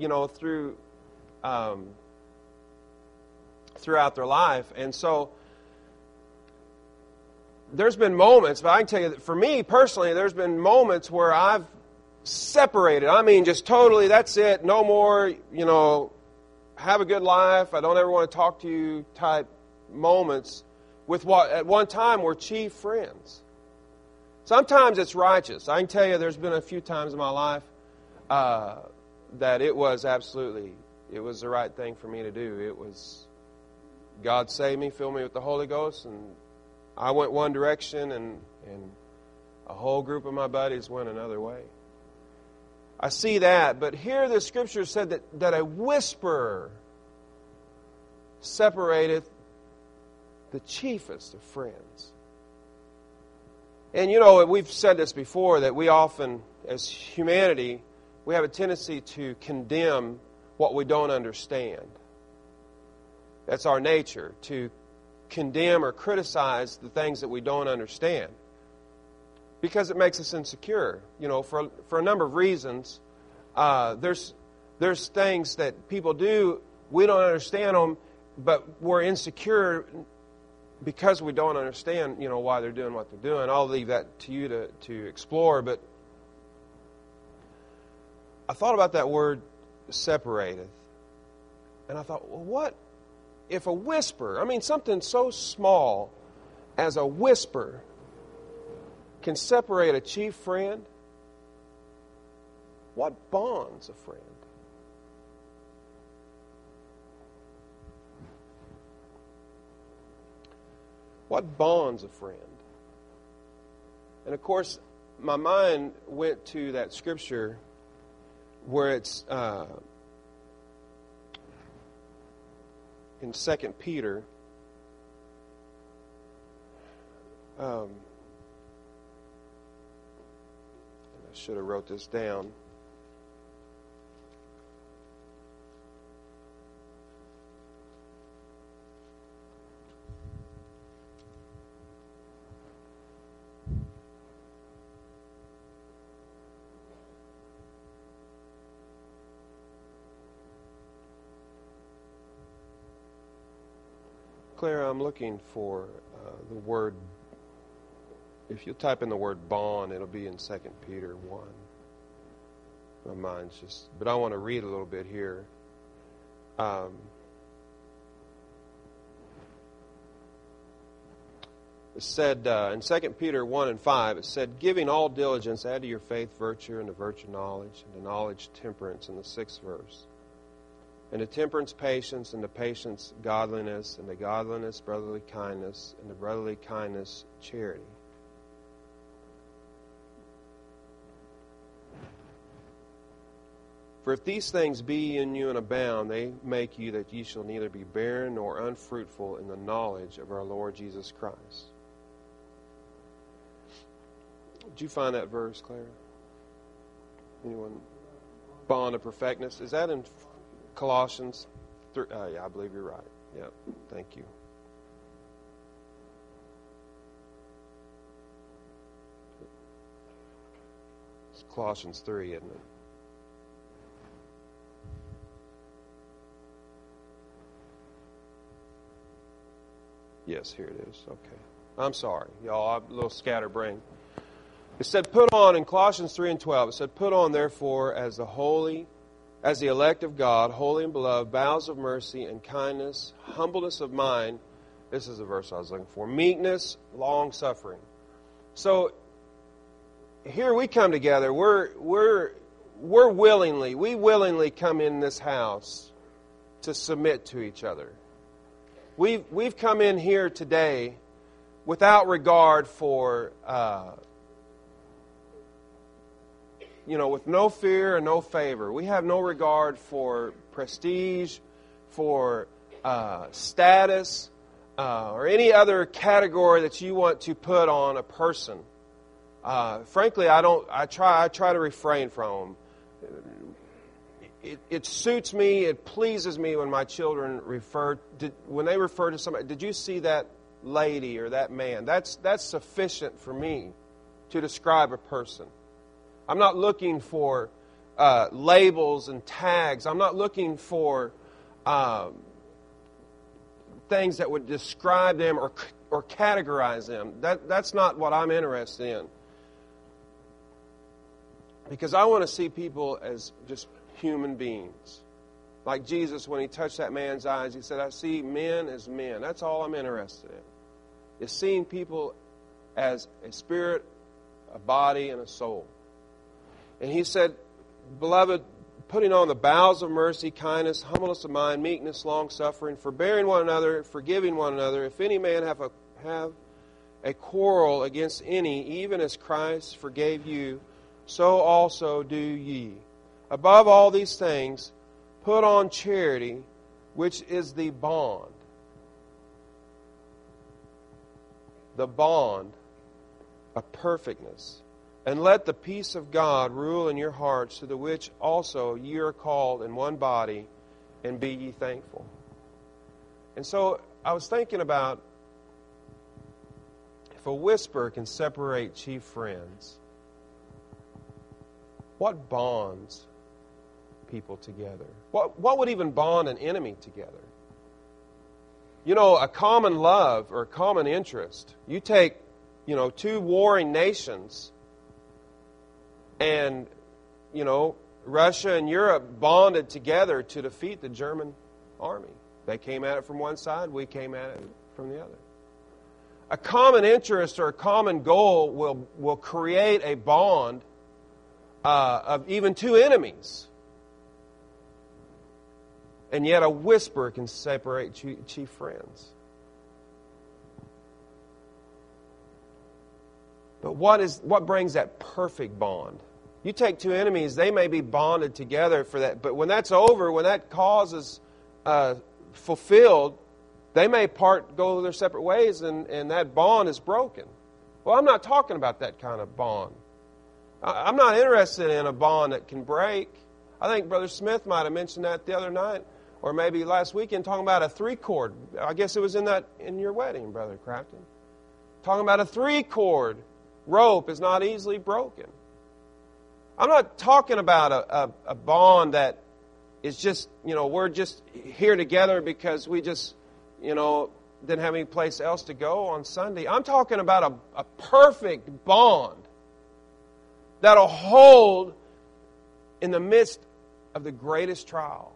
their life. And so there's been moments, but I can tell you that for me personally, there's been moments where I've separated. I mean, just totally, that's it, no more, have a good life, I don't ever want to talk to you type moments with what at one time were chief friends. Sometimes it's righteous. I can tell you there's been a few times in my life that it was the right thing for me to do. It was, God saved me, filled me with the Holy Ghost, and I went one direction, and a whole group of my buddies went another way. I see that, but here the Scripture said that a whisperer separateth the chiefest of friends. And we've said this before, that we often, as humanity, we have a tendency to condemn what we don't understand. That's our nature, to condemn or criticize the things that we don't understand, because it makes us insecure. For a number of reasons. There's things that people do, we don't understand them, but we're insecure because we don't understand, why they're doing what they're doing. I'll leave that to you to explore. But I thought about that word separateth. And I thought, well, what if a whisper, something so small as a whisper can separate a chief friend? What bonds a friend? What bonds a friend? And of course, my mind went to that scripture where it's in 2 Peter. I should have wrote this down. Claire, I'm looking for the word. If you type in the word bond, it'll be in 2 Peter 1. My mind's just... But I want to read a little bit here. It said in 2 Peter 1 and 5, it said, giving all diligence, add to your faith virtue, and to virtue knowledge, and to knowledge temperance in the 6th verse. And to temperance patience, and to patience godliness, and to godliness brotherly kindness, and to brotherly kindness charity. For if these things be in you and abound, they make you that ye shall neither be barren nor unfruitful in the knowledge of our Lord Jesus Christ. Did you find that verse, Claire? Anyone? Bond of perfectness. Is that in Colossians 3? Yeah, I believe you're right. Yeah, thank you. It's Colossians 3, isn't it? Yes, here it is. Okay. I'm sorry, y'all. I'm a little scatterbrained. It said, put on, in Colossians 3 and 12, it said, put on, therefore, as the elect of God, holy and beloved, bowels of mercy and kindness, humbleness of mind. This is the verse I was looking for. Meekness, long-suffering. So, here we come together. We willingly come in this house to submit to each other. We've come in here today without regard for, with no fear and no favor. We have no regard for prestige, for status, or any other category that you want to put on a person. Frankly, I try to refrain from them. It suits me, it pleases me when my children refer to somebody. Did you see that lady or that man? That's sufficient for me to describe a person. I'm not looking for labels and tags. I'm not looking for things that would describe them or categorize them. That's not what I'm interested in. Because I want to see people as just human beings. Like Jesus, when He touched that man's eyes, He said, I see men as men. That's all I'm interested in. Is seeing people as a spirit, a body, and a soul. And He said, beloved, putting on the bowels of mercy, kindness, humbleness of mind, meekness, long-suffering, forbearing one another, forgiving one another. If any man have a quarrel against any, even as Christ forgave you, so also do ye. Above all these things, put on charity, which is the bond. The bond of perfectness. And let the peace of God rule in your hearts, to the which also ye are called in one body, and be ye thankful. And so I was thinking about, if a whisper can separate chief friends, what bonds people together? What would even bond an enemy together? A common love or a common interest. You take, two warring nations, and, Russia and Europe bonded together to defeat the German army. They came at it from one side, we came at it from the other. A common interest or a common goal will create a bond of even two enemies. And yet a whisper can separate chief friends. But what brings that perfect bond? You take two enemies, they may be bonded together for that, but when that's over, when that cause is fulfilled, they may go their separate ways, and that bond is broken. Well, I'm not talking about that kind of bond. I'm not interested in a bond that can break. I think Brother Smith might have mentioned that the other night, or maybe last weekend, talking about a 3-cord. I guess it was in your wedding, Brother Crafton. Talking about a 3-cord rope is not easily broken. I'm not talking about a bond that is just, we're just here together because we just, didn't have any place else to go on Sunday. I'm talking about a perfect bond that'll hold in the midst of the greatest trial.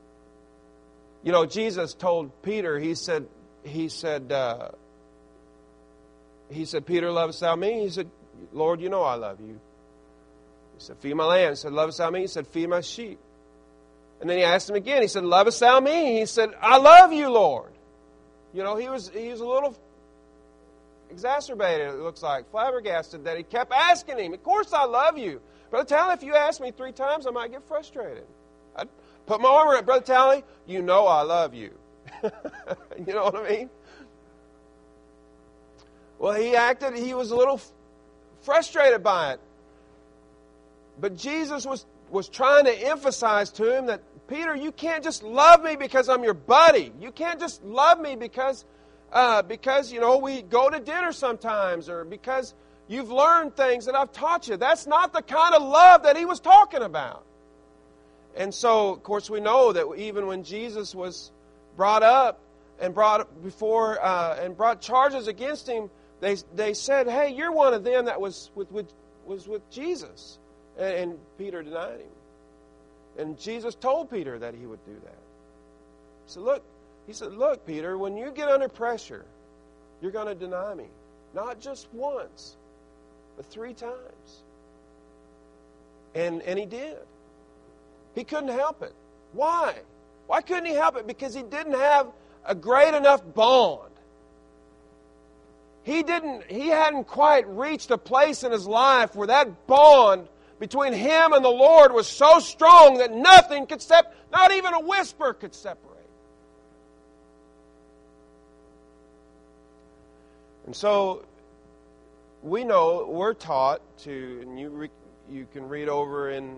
Jesus told Peter, he said, Peter, lovest thou me? He said, Lord, you know I love you. He said, feed my lambs. He said, lovest thou me? He said, feed my sheep. And then he asked him again. He said, lovest thou me? He said, I love you, Lord. He was a little exacerbated, it looks like, flabbergasted that he kept asking him. Of course I love you. Brother Talley, if you ask me 3 times, I might get frustrated. I'd put my arm around, Brother Talley, you know I love you. You know what I mean? Well, he was a little frustrated by it. But Jesus was trying to emphasize to him that, Peter, you can't just love me because I'm your buddy. You can't just love me because we go to dinner sometimes, or because you've learned things that I've taught you. That's not the kind of love that he was talking about. And so, of course, we know that even when Jesus was brought up and brought before and brought charges against him, they said, "Hey, you're one of them that was with Jesus," and Peter denied him. And Jesus told Peter that he would do that. He said, look, Peter, when you get under pressure, you're going to deny me. Not just once, but 3 times. And he did. He couldn't help it. Why? Why couldn't he help it? Because he didn't have a great enough bond. He hadn't quite reached a place in his life where that bond between him and the Lord was so strong that nothing could not even a whisper could separate. And so we're taught to, and you can read over in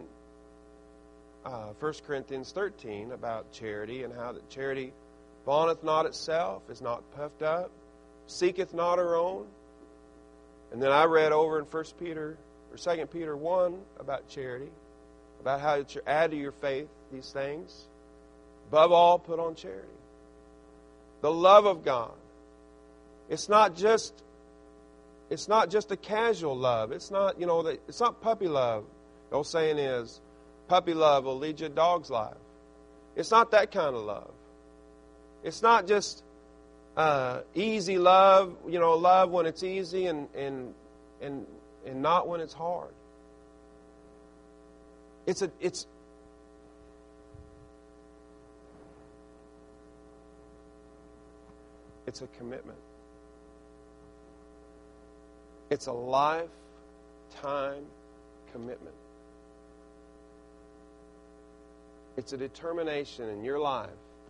1 Corinthians 13 about charity, and how that charity vaunteth not itself, is not puffed up, seeketh not her own. And then I read over in 2 Peter 1 about charity, about how to add to your faith these things. Above all, put on charity. The love of God. It's not just a casual love. It's not, it's not puppy love. The old saying is, puppy love will lead you a dog's life. It's not that kind of love. It's not just easy love, love when it's easy and not when it's hard. It's a commitment. It's a lifetime commitment. It's a determination in your life.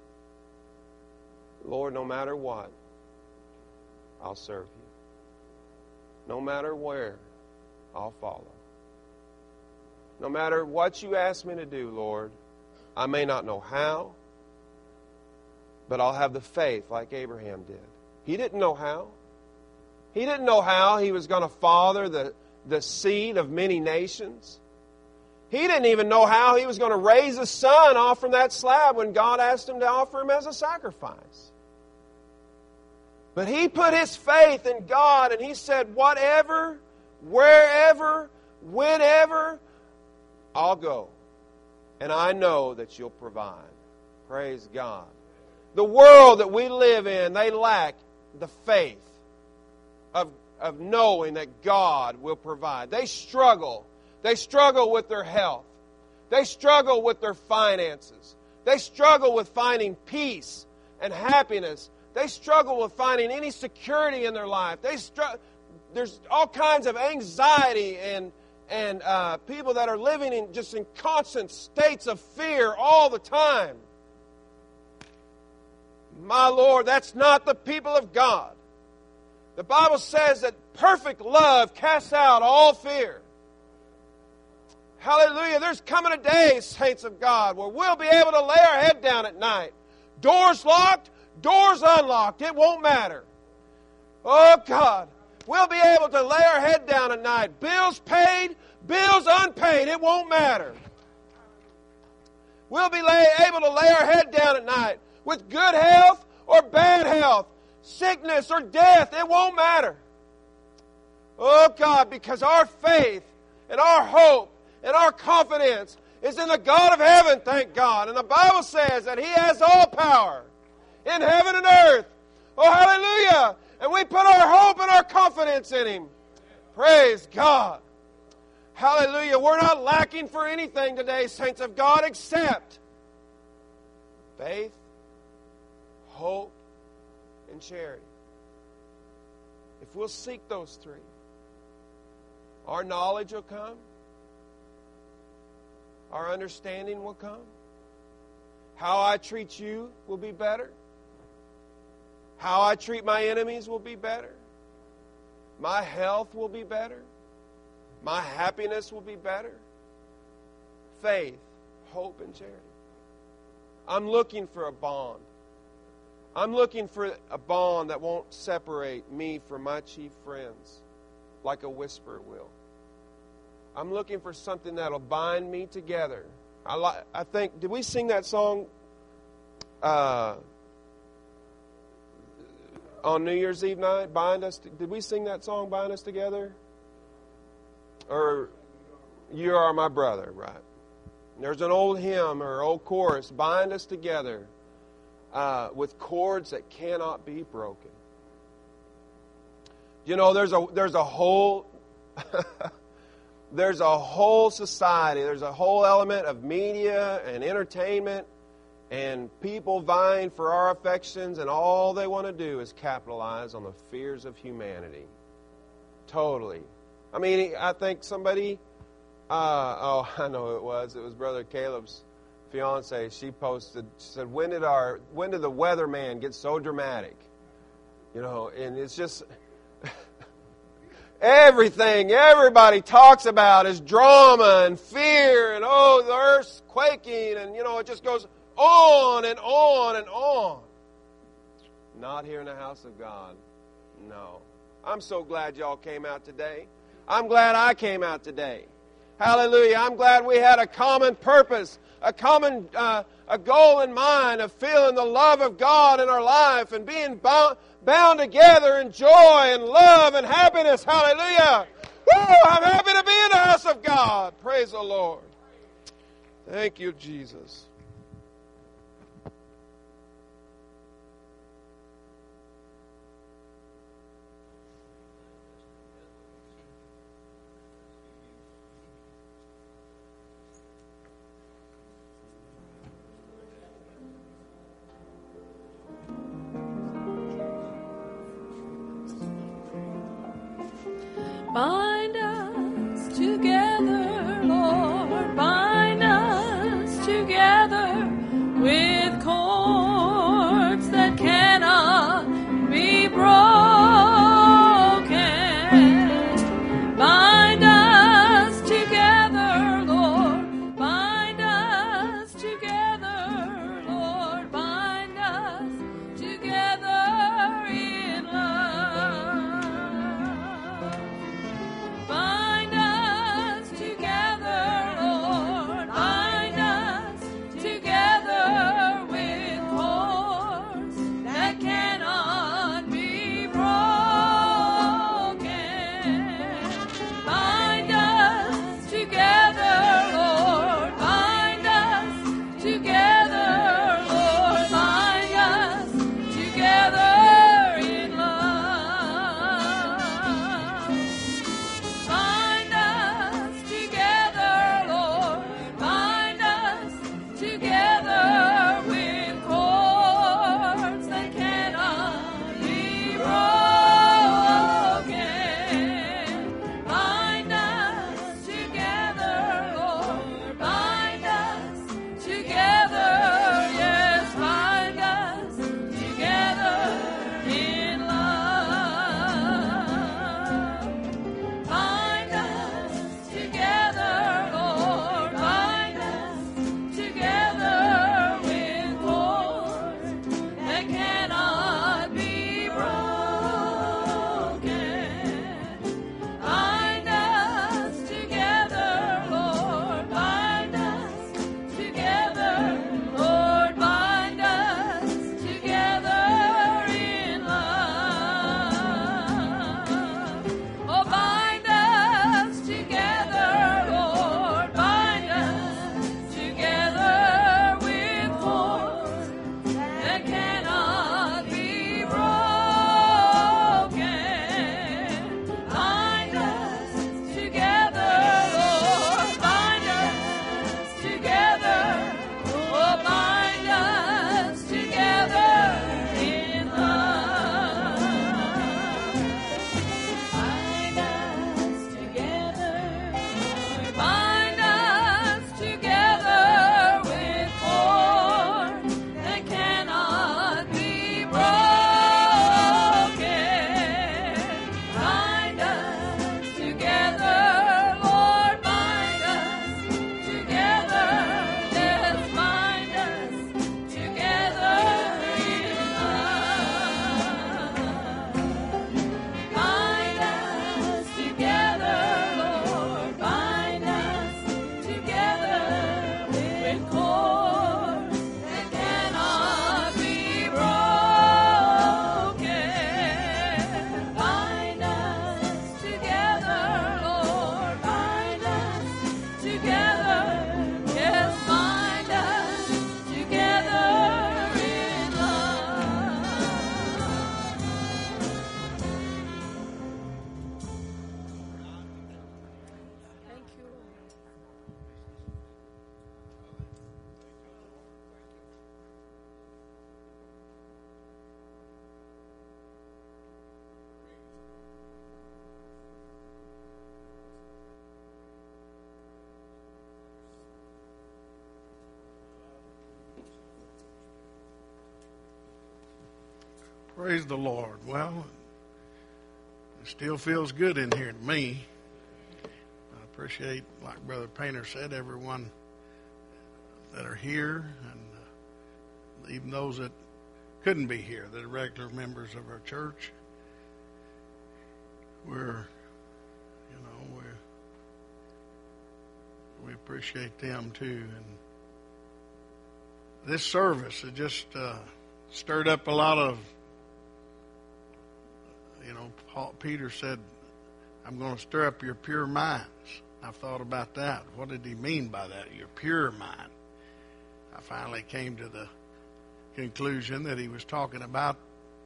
Lord, no matter what, I'll serve you. No matter where, I'll follow. No matter what you ask me to do, Lord, I may not know how, but I'll have the faith like Abraham did. He didn't know how. He didn't know how he was going to father the seed of many nations. He didn't even know how he was going to raise a son off from that slab when God asked him to offer him as a sacrifice. But he put his faith in God, and he said, whatever, wherever, whenever, I'll go. And I know that you'll provide. Praise God. The world that we live in, they lack the faith of knowing that God will provide. They struggle. They struggle with their health. They struggle with their finances. They struggle with finding peace and happiness. They struggle with finding any security in their life. There's all kinds of anxiety and people that are living in constant states of fear all the time. My Lord, that's not the people of God. The Bible says that perfect love casts out all fear. Hallelujah. There's coming a day, saints of God, where we'll be able to lay our head down at night. Doors locked, doors unlocked. It won't matter. Oh, God. We'll be able to lay our head down at night. Bills paid, bills unpaid. It won't matter. We'll be able to lay our head down at night with good health or bad health, sickness or death. It won't matter. Oh, God, because our faith and our hope and our confidence is in the God of heaven, thank God. And the Bible says that He has all power in heaven and earth. Oh, hallelujah. And we put our hope and our confidence in Him. Praise God. Hallelujah. We're not lacking for anything today, saints of God, except faith, hope, and charity. If we'll seek those three, our knowledge will come. Our understanding will come. How I treat you will be better. How I treat my enemies will be better. My health will be better. My happiness will be better. Faith, hope, and charity. I'm looking for a bond. I'm looking for a bond that won't separate me from my chief friends like a whisper will. I'm looking for something that'll bind me together. I think, did we sing that song on New Year's Eve night? Did we sing that song, Bind Us Together? Or You Are My Brother, right? There's an old hymn or old chorus, Bind Us Together with cords that cannot be broken. You know, there's a whole there's a whole society, there's a whole element of media and entertainment and people vying for our affections, and all they want to do is capitalize on the fears of humanity. Totally. I mean, I think somebody, I know who it was. It was Brother Caleb's fiance. She posted, she said, when did the weatherman get so dramatic? You know, and it's just everything everybody talks about is drama and fear and, the earth's quaking, and, it just goes on and on and on. Not here in the house of God. No. I'm so glad y'all came out today. I'm glad I came out today. Hallelujah. I'm glad we had a common purpose, a common a goal in mind of feeling the love of God in our life and being bound together in joy and love and happiness. Hallelujah. Woo! I'm happy to be in the house of God. Praise the Lord. Thank you, Jesus. Bind us together, Lord, bind us together. Praise the Lord. Well, it still feels good in here to me. I appreciate, like Brother Painter said, everyone that are here, and even those that couldn't be here, that are regular members of our church. We appreciate them too. And this service, it just stirred up a lot of, Peter said, I'm going to stir up your pure minds. I've thought about that. What did he mean by that? Your pure mind. I finally came to the conclusion that he was talking about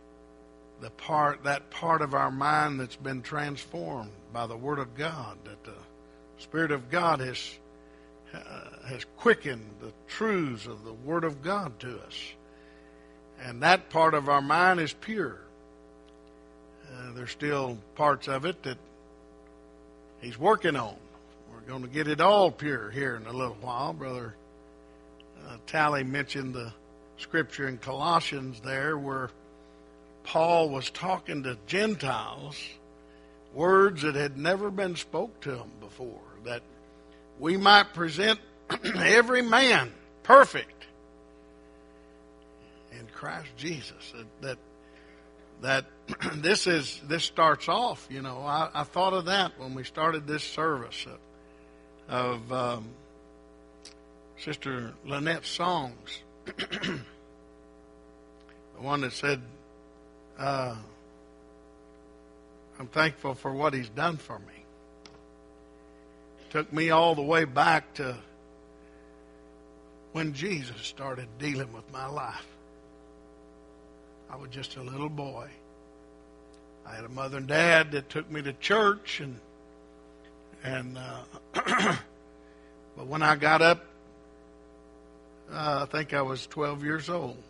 that part of our mind that's been transformed by the Word of God, that the Spirit of God has quickened the truths of the Word of God to us. And that part of our mind is pure. There's still parts of it that he's working on. We're going to get it all pure here in a little while. Brother Tally mentioned the scripture in Colossians there where Paul was talking to Gentiles, words that had never been spoke to them before, that we might present every man perfect in Christ Jesus. That this starts off, I thought of that when we started this service of Sister Lynette's songs. The one that said, I'm thankful for what he's done for me. Took me all the way back to when Jesus started dealing with my life. I was just a little boy. I had a mother and dad that took me to church, but when I got up, I think I was 12 years old,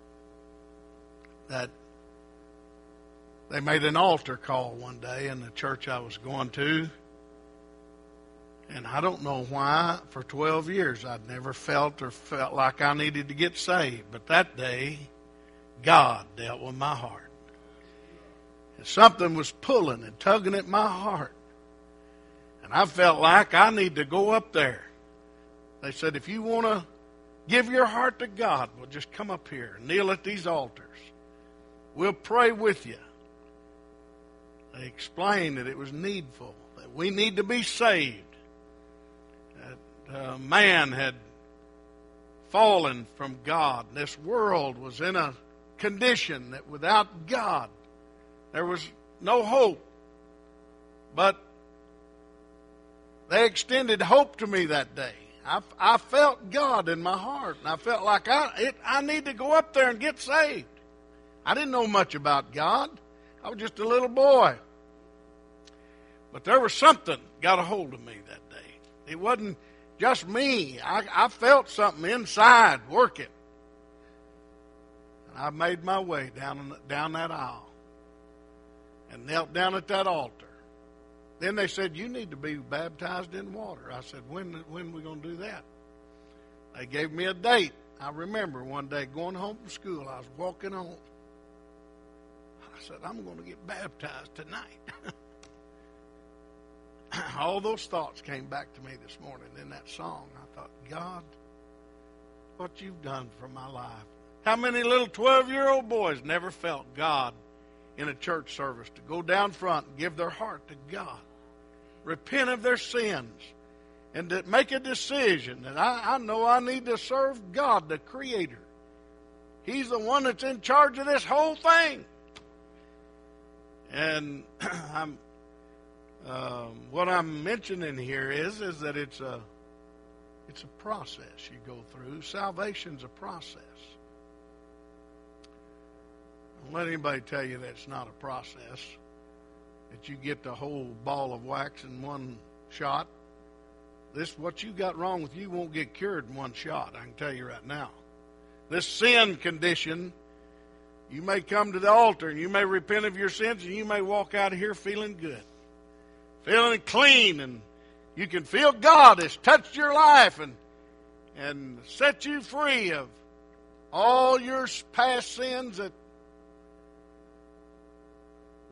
that they made an altar call one day in the church I was going to. And I don't know why, for 12 years, I'd never felt like I needed to get saved. But that day, God dealt with my heart. And something was pulling and tugging at my heart. And I felt like I need to go up there. They said, if you want to give your heart to God, well, just come up here and kneel at these altars. We'll pray with you. They explained that it was needful, that we need to be saved. That man had fallen from God. This world was in a condition that without God, there was no hope. But they extended hope to me that day. I felt God in my heart, and I felt like I need to go up there and get saved. I didn't know much about God. I was just a little boy. But there was something got a hold of me that day. It wasn't just me. I felt something inside working. And I made my way down that aisle and knelt down at that altar. Then they said, you need to be baptized in water. I said, when are we going to do that? They gave me a date. I remember one day going home from school, I was walking home. I said, I'm going to get baptized tonight. All those thoughts came back to me this morning in that song. I thought, God, what you've done for my life. How many little 12-year-old boys never felt God in a church service to go down front and give their heart to God, repent of their sins, and to make a decision that I know I need to serve God, the Creator. He's the one that's in charge of this whole thing. And what I'm mentioning here is that it's a process you go through. Salvation's a process. Don't let anybody tell you that it's not a process, that you get the whole ball of wax in one shot. What you got wrong with you won't get cured in one shot, I can tell you right now. This sin condition, you may come to the altar and you may repent of your sins and you may walk out of here feeling good, feeling clean, and you can feel God has touched your life and set you free of all your past sins that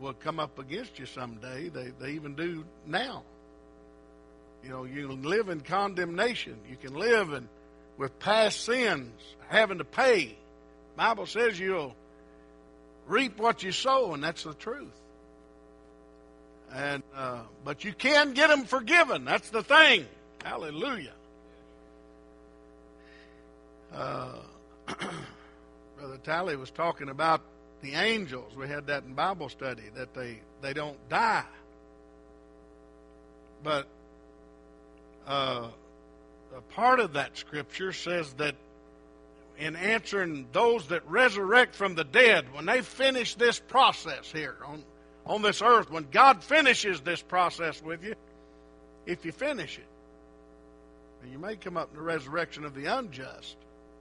will come up against you someday. They even do now. You know, you can live in condemnation. You can live with past sins, having to pay. The Bible says you'll reap what you sow, and that's the truth. And but you can get them forgiven. That's the thing. Hallelujah. Brother Talley was talking about the angels. We had that in Bible study, that they don't die. But a part of that scripture says that in answering those that resurrect from the dead, when they finish this process here on this earth, when God finishes this process with you, if you finish it, you may come up in the resurrection of the unjust.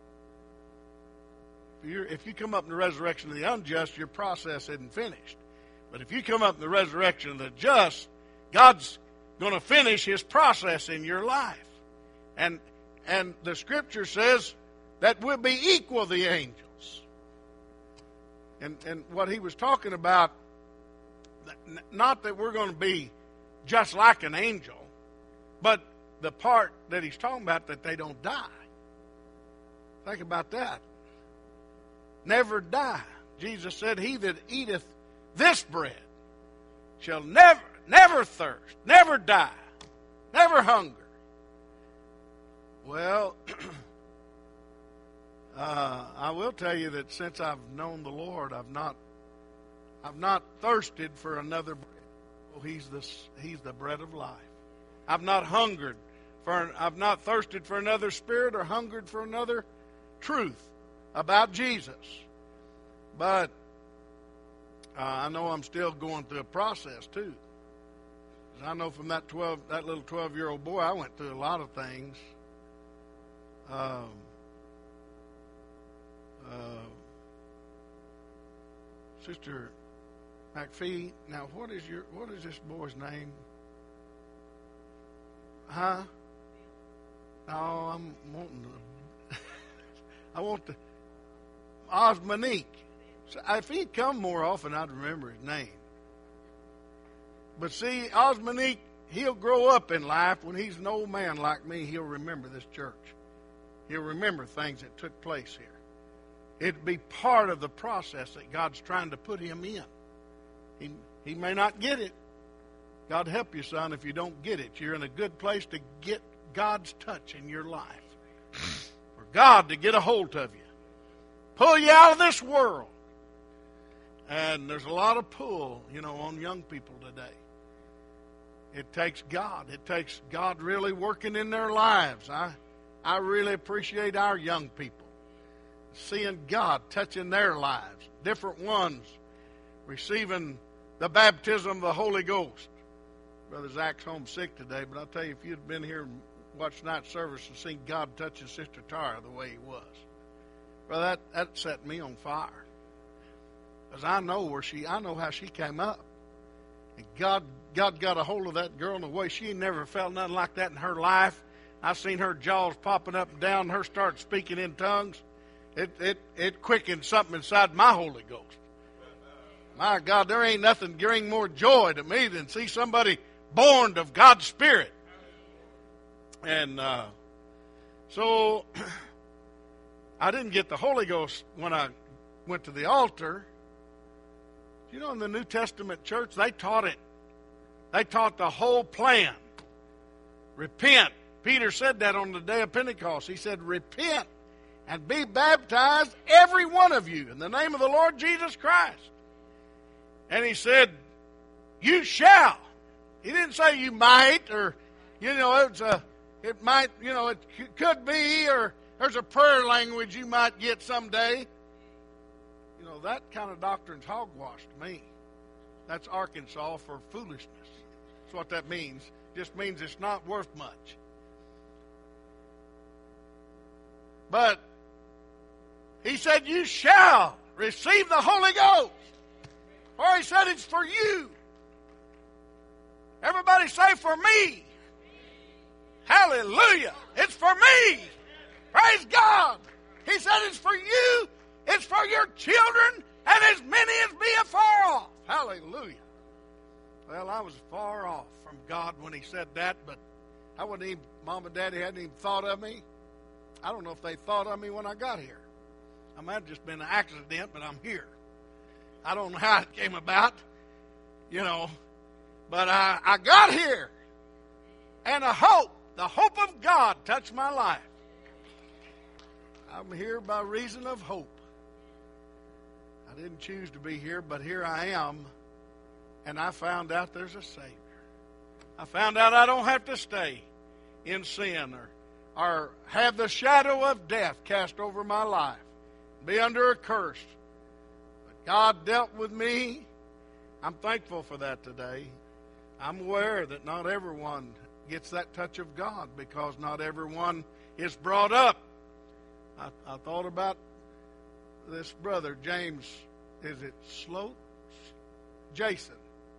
If you come up in the resurrection of the unjust, your process isn't finished. But if you come up in the resurrection of the just, God's going to finish His process in your life. And the Scripture says that we'll be equal to the angels. And what he was talking about, not that we're going to be just like an angel, but the part that he's talking about, that they don't die. Think about that. Never die. Jesus said, he that eateth this bread shall never thirst, never die, never hunger. Well, I will tell you that since I've known the Lord, I've not thirsted for another bread. Oh, He's the bread of life. I've not I've not thirsted for another spirit or hungered for another truth about Jesus. But I know I'm still going through a process too. I know from that little 12-year-old boy, I went through a lot of things. Sister McPhee, now what is this boy's name? Huh? No, I'm wanting to. I want to. Osmonique. So if he'd come more often, I'd remember his name. But see, Osmonique, he'll grow up in life. When he's an old man like me, he'll remember this church. He'll remember things that took place here. It'd be part of the process that God's trying to put him in. He may not get it. God help you, son, if you don't get it. You're in a good place to get God's touch in your life. For God to get a hold of you. Pull you out of this world. And there's a lot of pull, on young people today. It takes God. It takes God really working in their lives. I really appreciate our young people. Seeing God touching their lives. Different ones receiving the baptism of the Holy Ghost. Brother Zach's home sick today, but I'll tell you, if you'd been here and watched night service and seen God touching Sister Tara the way He was, well, that set me on fire. Because I know how she came up. And God got a hold of that girl in a way she never felt nothing like that in her life. I seen her jaws popping up and down, and her start speaking in tongues. It quickened something inside my Holy Ghost. My God, there ain't nothing bring more joy to me than see somebody born of God's Spirit. And so I didn't get the Holy Ghost when I went to the altar. In the New Testament church, they taught it. They taught the whole plan. Repent. Peter said that on the day of Pentecost. He said, repent and be baptized, every one of you, in the name of the Lord Jesus Christ. And he said, you shall. He didn't say you might, or, it might, it could be, or there's a prayer language you might get someday. That kind of doctrine's hogwash to me. That's Arkansas for foolishness. That's what that means. Just means it's not worth much. But he said, you shall receive the Holy Ghost. Or he said it's for you. Everybody say, for me. Hallelujah. It's for me. Praise God. He said it's for you. It's for your children and as many as be afar off. Hallelujah. Well, I was far off from God when he said that, but I wouldn't even, Mom and Daddy hadn't even thought of me. I don't know if they thought of me when I got here. I might have just been an accident, but I'm here. I don't know how it came about, but I got here. And the hope of God touched my life. I'm here by reason of hope. I didn't choose to be here, but here I am. And I found out there's a Savior. I found out I don't have to stay in sin or have the shadow of death cast over my life, be under a curse. But God dealt with me. I'm thankful for that today. I'm aware that not everyone gets that touch of God because not everyone is brought up. I thought about this brother, James, is it Sloat? Jason.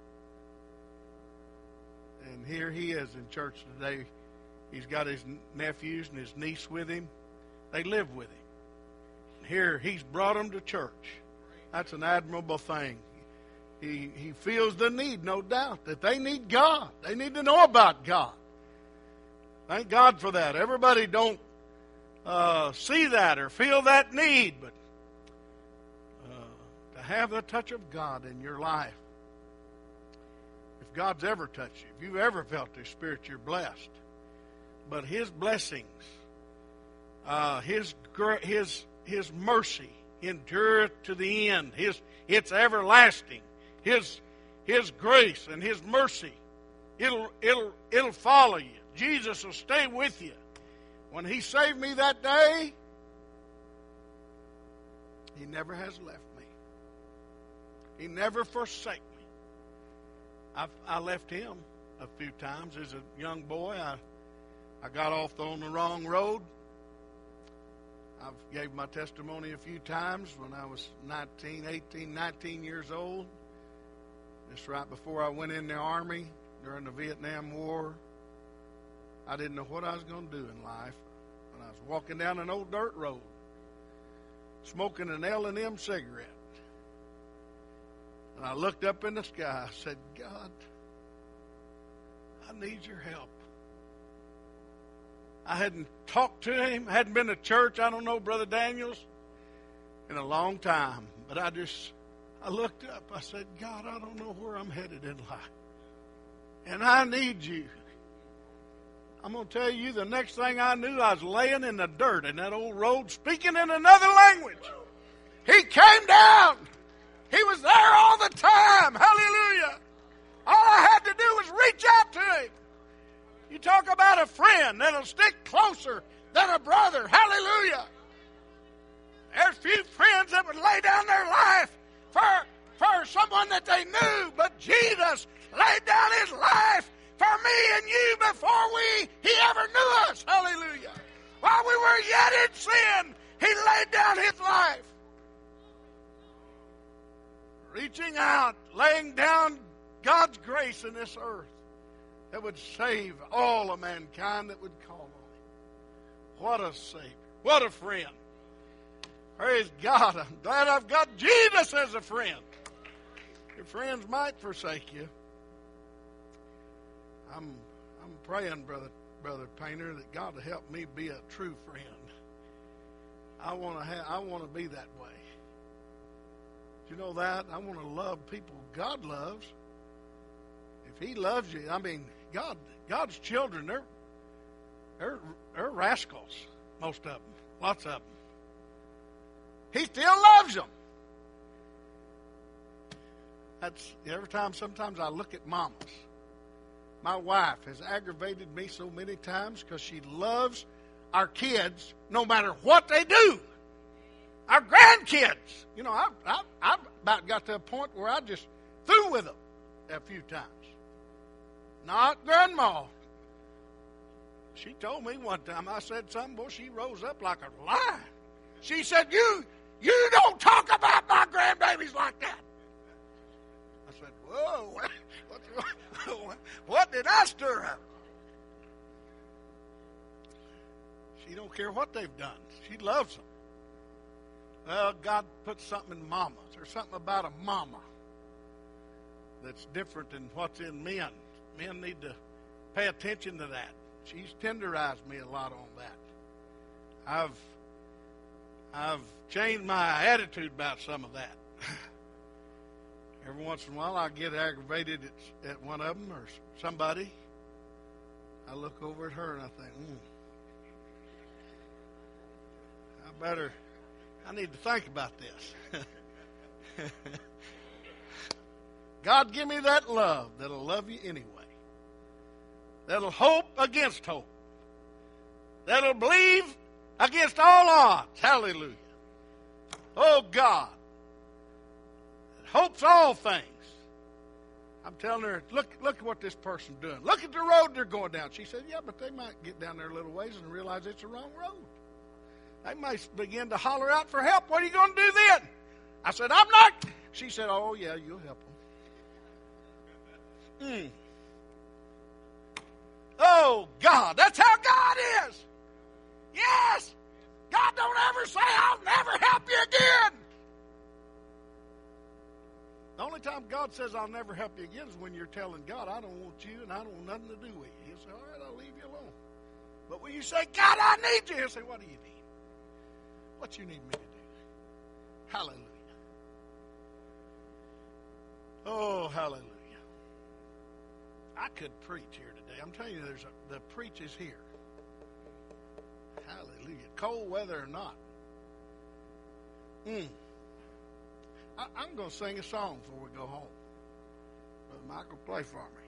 And here he is in church today. He's got his nephews and his niece with him. They live with him. And here he's brought them to church. That's an admirable thing. He feels the need, no doubt, that they need God. They need to know about God. Thank God for that. Everybody don't see that or feel that need, but to have the touch of God in your life. If God's ever touched you, if you've ever felt His Spirit, you're blessed. But His blessings, His mercy endureth to the end. It's everlasting. His grace and His mercy, it'll follow you. Jesus will stay with you. When He saved me that day, He never has left me. He never forsake me. I left Him a few times as a young boy. I got off on the wrong road. I've gave my testimony a few times when I was 19 years old. Just right before I went in the Army during the Vietnam War. I didn't know what I was going to do in life. When I was walking down an old dirt road, smoking an L&M cigarette. And I looked up in the sky. I said, God, I need your help. I hadn't talked to Him. I hadn't been to church, I don't know, Brother Daniels, in a long time. But I looked up. I said, God, I don't know where I'm headed in life. And I need you. I'm going to tell you, the next thing I knew, I was laying in the dirt in that old road, speaking in another language. He came down. He was there all the time. Hallelujah. All I had to do was reach out to Him. You talk about a friend that'll stick closer than a brother. Hallelujah. There's few friends that would lay down their life for someone that they knew, but Jesus laid down His life for me and you before He ever knew us. Hallelujah. While we were yet in sin, He laid down His life. Reaching out, laying down God's grace in this earth that would save all of mankind that would call on Him. What a Savior. What a friend. Praise God. I'm glad I've got Jesus as a friend. Your friends might forsake you. I'm praying, Brother Painter, that God will help me be a true friend. I want to be that way. Do you know that? I want to love people God loves. If He loves you, I mean, God's children, they're rascals, most of them, lots of them. He still loves them. That's every time. Sometimes I look at mamas. My wife has aggravated me so many times because she loves our kids no matter what they do. Our grandkids. You know, I've about got to a point where I just threw with them a few times. Not Grandma. She told me one time, I said something, boy, she rose up like a lion. She said, you don't talk about my grandbabies like that. I said, whoa, what did I stir up? She don't care what they've done. She loves them. Well, God put something in mamas. There's something about a mama that's different than what's in men. Men need to pay attention to that. She's tenderized me a lot on that. I've changed my attitude about some of that. Every once in a while I get aggravated at one of them or somebody. I look over at her and I think, I need to think about this. God, give me that love that'll love you anyway. That'll hope against hope. That'll believe against all odds. Hallelujah. Oh, God. That hopes all things. I'm telling her, look at what this person's doing. Look at the road they're going down. She said, yeah, but they might get down there a little ways and realize it's the wrong road. They might begin to holler out for help. What are you going to do then? I said, I'm not. She said, oh, yeah, you'll help them. Oh, God. That's how God is. Yes. God don't ever say, I'll never help you again. The only time God says, I'll never help you again is when you're telling God, I don't want you and I don't want nothing to do with you. He'll say, all right, I'll leave you alone. But when you say, God, I need you, he'll say, what do you need? What you need me to do? Hallelujah. Oh, hallelujah. I could preach here today. I'm telling you, the preach is here. Hallelujah. Cold weather or not. I'm going to sing a song before we go home. Brother Michael, play for me.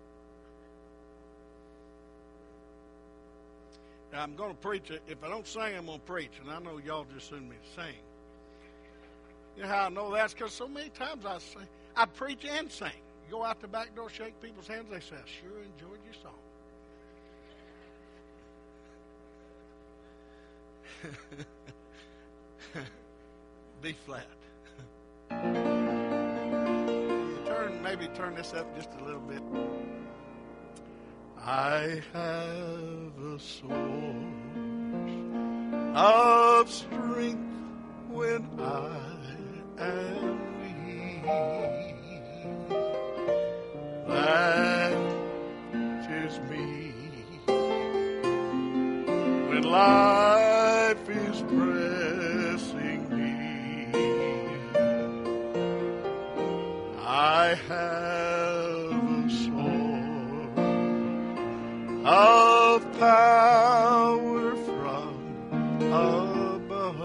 Now, I'm going to preach. If I don't sing, I'm going to preach. And I know y'all just assume me to sing. You know how I know that's? Because so many times I preach and sing. You go out the back door, shake people's hands. They say, I sure enjoyed your song. B flat. Maybe turn this up just a little bit. I have a source of strength when I am weak. That is me. When life is pressing me, I have a source of power from above.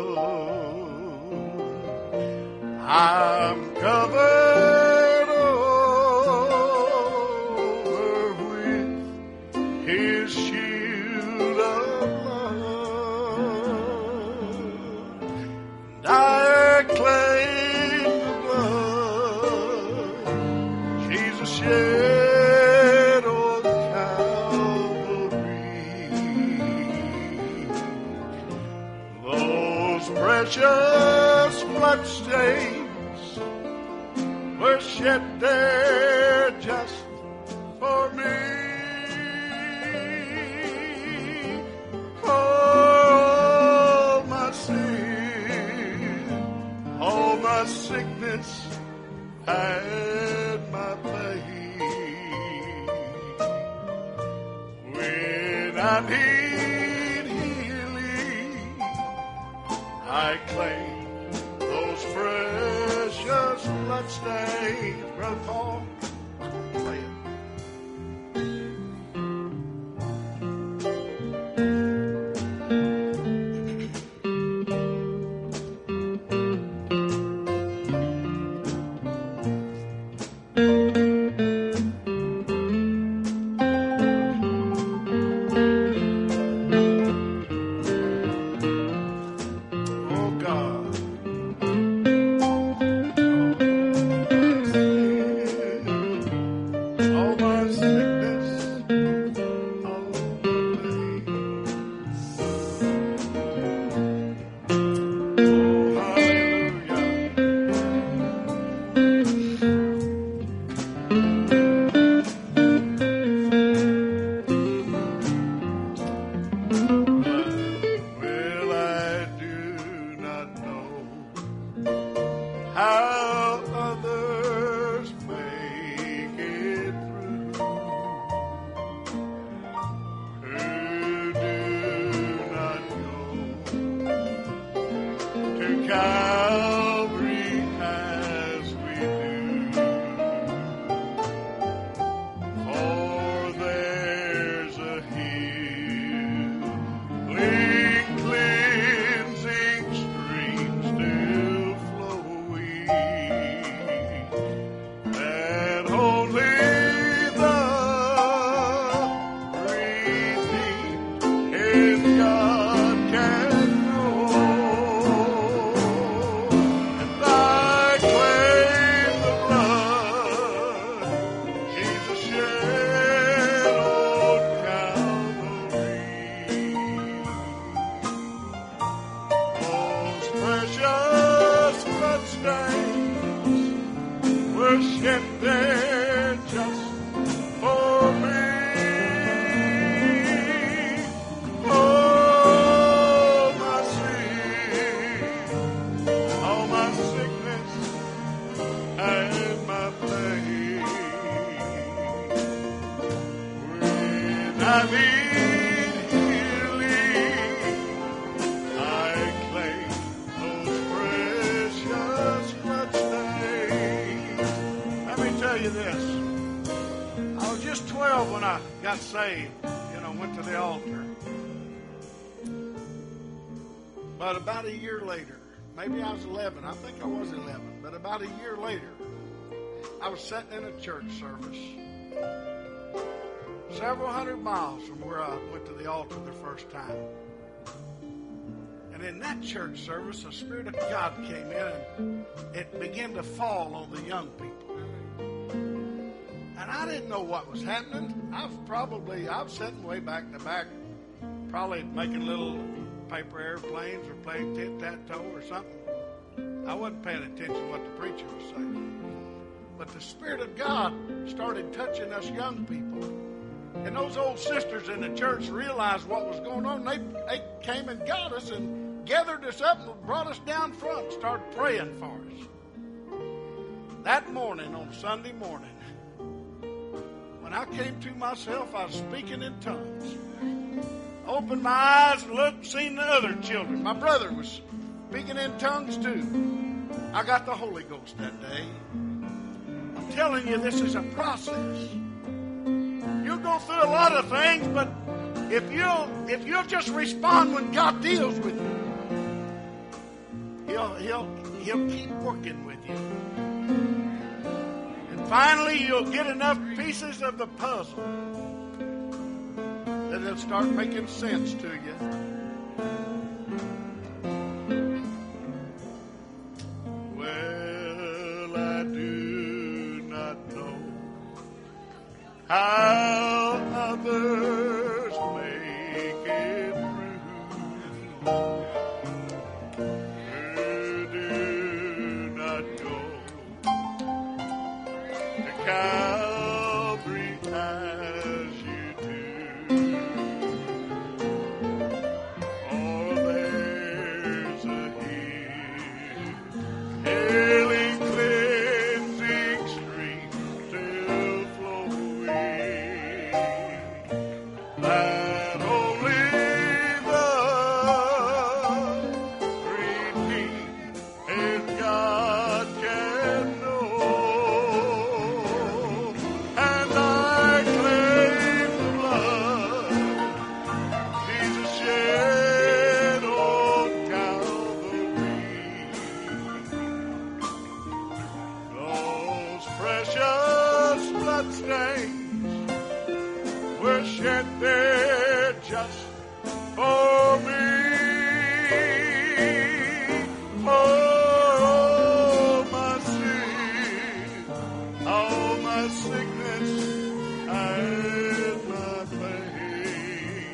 I'm covered over with his shield of love, and I claim the blood Jesus shed on Calvary. Those precious bloodstains were shed there just for me. All my sin, all my sickness, and my pain. When I need healing, I claim those precious bloodstains. Brother Paul, play it. Oh God. bloodstains were shed there just for me. Oh, my sin, all my sickness and my pain. When I need healing, I claim those precious bloodstains. Let me tell you this. I was just 12 when I got saved, went to the altar. But about a year later, maybe I was 11, I think I was 11, but about a year later, I was sitting in a church service several hundred miles from where I went to the altar the first time. And in that church service, the Spirit of God came in and it began to fall on the young people. And I didn't know what was happening. I was sitting way back in the back, probably making little paper airplanes or playing tic-tac-toe or something. I wasn't paying attention to what the preacher was saying. But the Spirit of God started touching us young people. And those old sisters in the church realized what was going on. They came and got us and gathered us up and brought us down front and started praying for us. That morning, on Sunday morning, when I came to myself, I was speaking in tongues. I opened my eyes and looked and seen the other children. My brother was speaking in tongues too. I got the Holy Ghost that day. I'm telling you, this is a process. You'll go through a lot of things, but if you'll just respond when God deals with you, He'll keep working with you. And finally, you'll get enough pieces of the puzzle that it'll start making sense to you. Well, I do not know how others make it through. Do not go to Calvary as you do. Oh, there's a healing, cleansing stream still flowing that only the redeemed God can know. And I claim the blood Jesus shed on Calvary. Those precious bloodstains were shed there just for me. Oh, my sin, all my sickness and my pain.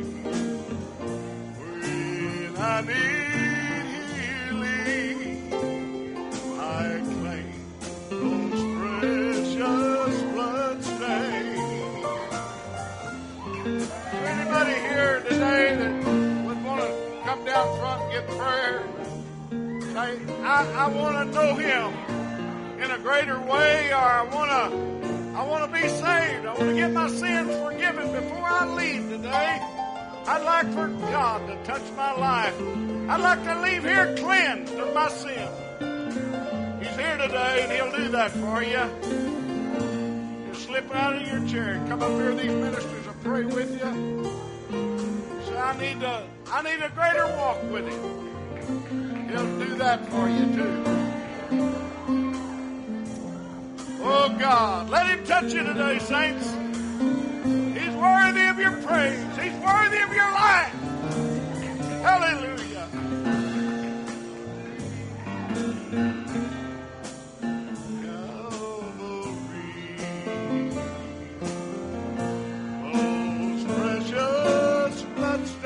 When I need healing, I claim those precious bloodstains. Is there anybody here today that would want to come down front and get prayer? Say, I want to know Him in a greater way, or I want to be saved. I want to get my sins forgiven before I leave today. I'd like for God to touch my life. I'd like to leave here cleansed of my sin. He's here today, and He'll do that for you. Just slip out of your chair and come up here. These ministers will pray with you. Say, I need a greater walk with Him. He'll do that for you too. Oh God, let Him touch you today, saints. He's worthy of your praise. He's worthy of your life. Hallelujah. Calvary, those precious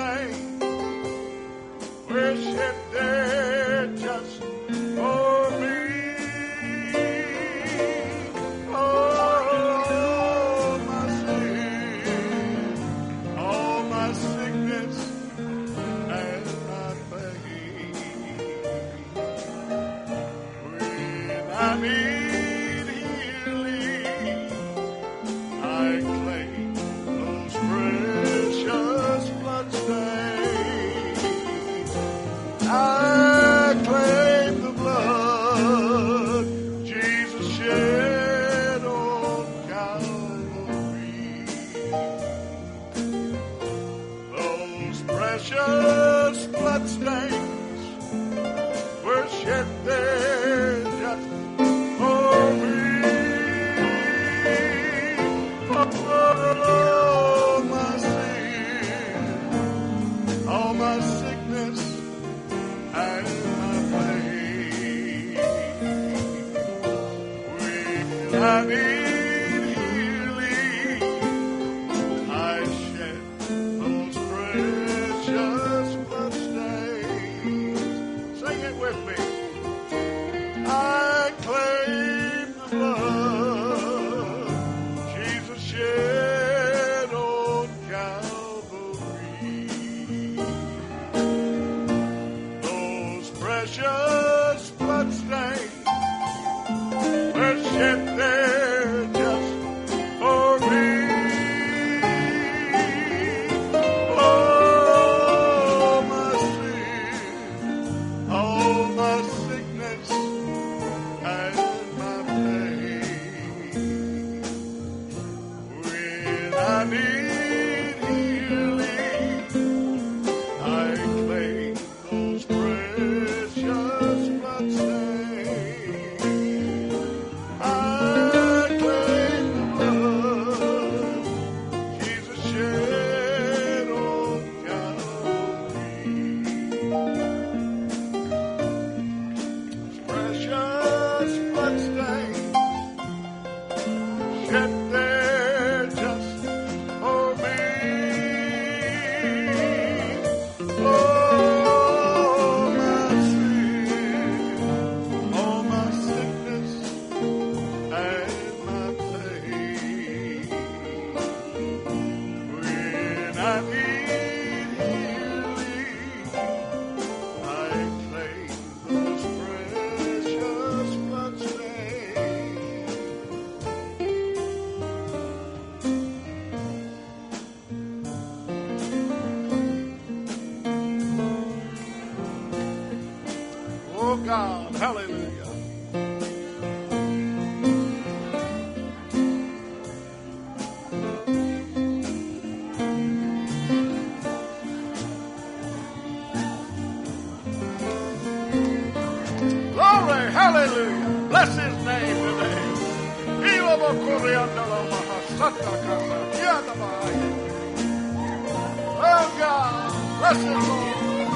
bloodstains were shed there just for me. need healing, I claim those precious bloodstains. I claim the blood Jesus shed on Calvary. Those precious bloodstains were shed there just for me. Oh, my sin, all my sickness and my pain. When I need healing, I shed those precious bloodstains. Sing it with me. I claim the blood Jesus shed on Calvary. Those precious bloodstains were shed there just for me. Oh, my sin, all my sickness and my pain. When I need healing, I claim those precious bloodstains. I claim the blood Jesus shed on Calvary. Precious bloodstains shed there just for me. Oh, my sin, all my sickness and my pain. When I need healing, I claim those precious bloodstains. Oh God, hallelujah. Glory, hallelujah. Bless his name today. Oh God, bless his Lord.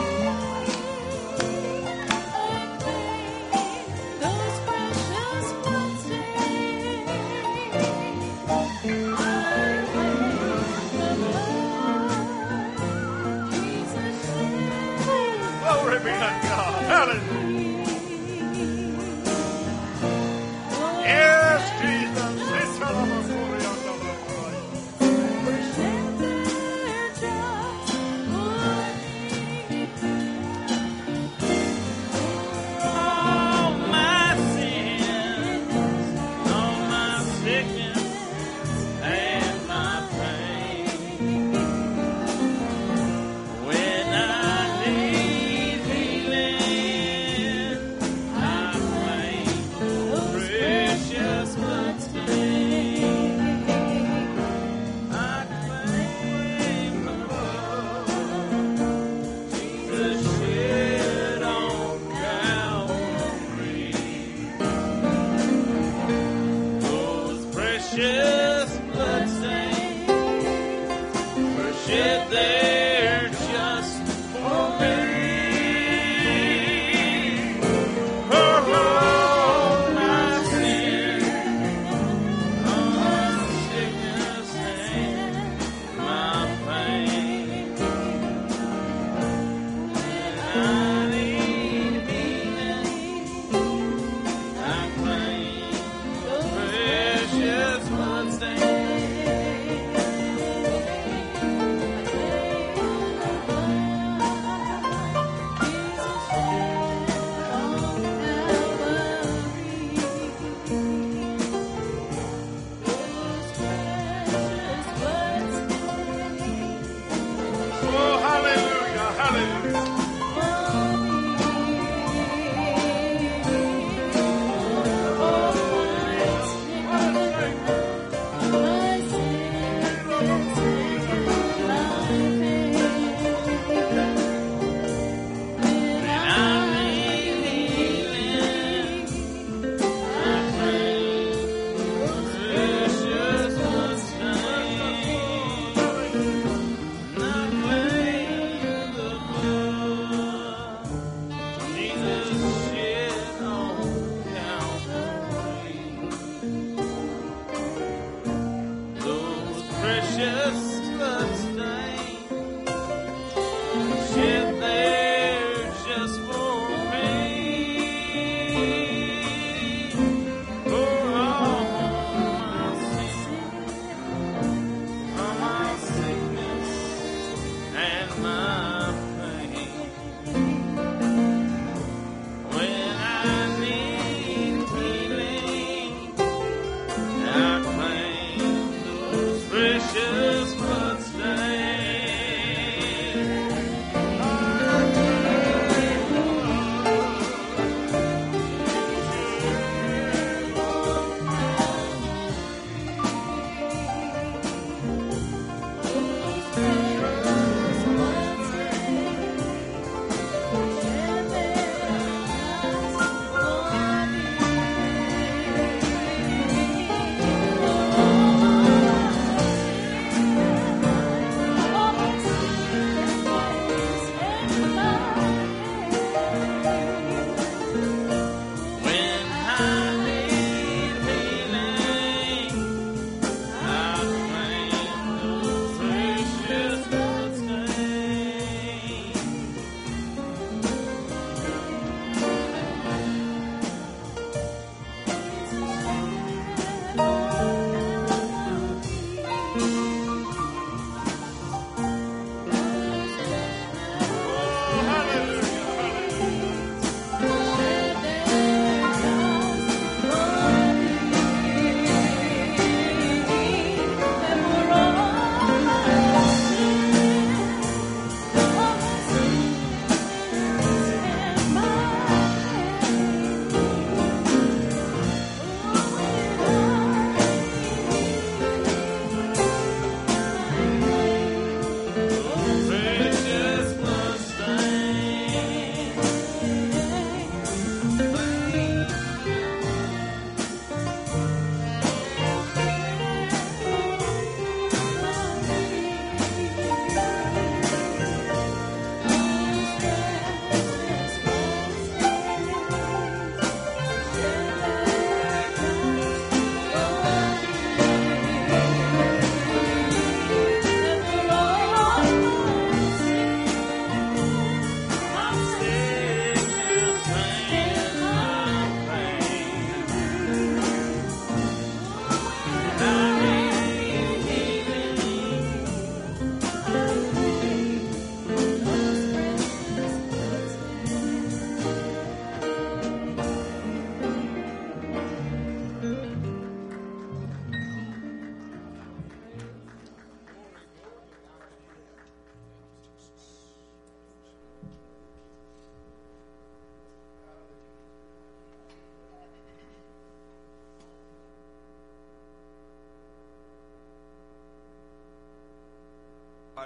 Those precious bloodstains. I claim the blood Jesus shed. Glory be to God. Hallelujah. Yes, Jesus. All my sins, all my sickness and my pain. When I need healing,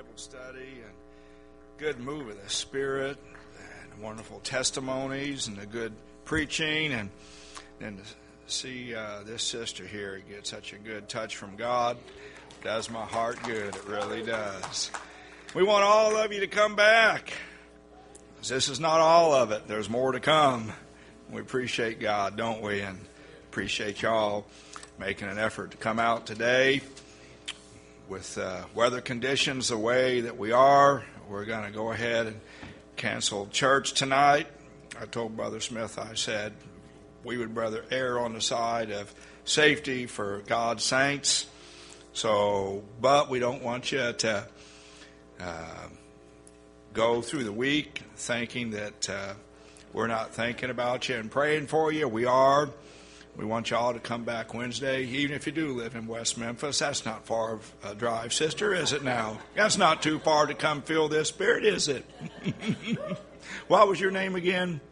Bible study and good move of the Spirit and wonderful testimonies and the good preaching, and to see this sister here get such a good touch from God does my heart good. It really does. We want all of you to come back. This is not all of it. There's more to come. We appreciate God, don't we? And appreciate y'all making an effort to come out today. With weather conditions the way that we are, we're going to go ahead and cancel church tonight. I told Brother Smith, I said, we would rather err on the side of safety for God's saints. But we don't want you to go through the week thinking that we're not thinking about you and praying for you. We are. We want y'all to come back Wednesday, even if you do live in West Memphis. That's not far of a drive, sister, is it now? That's not too far to come feel this Spirit, is it? What was your name again?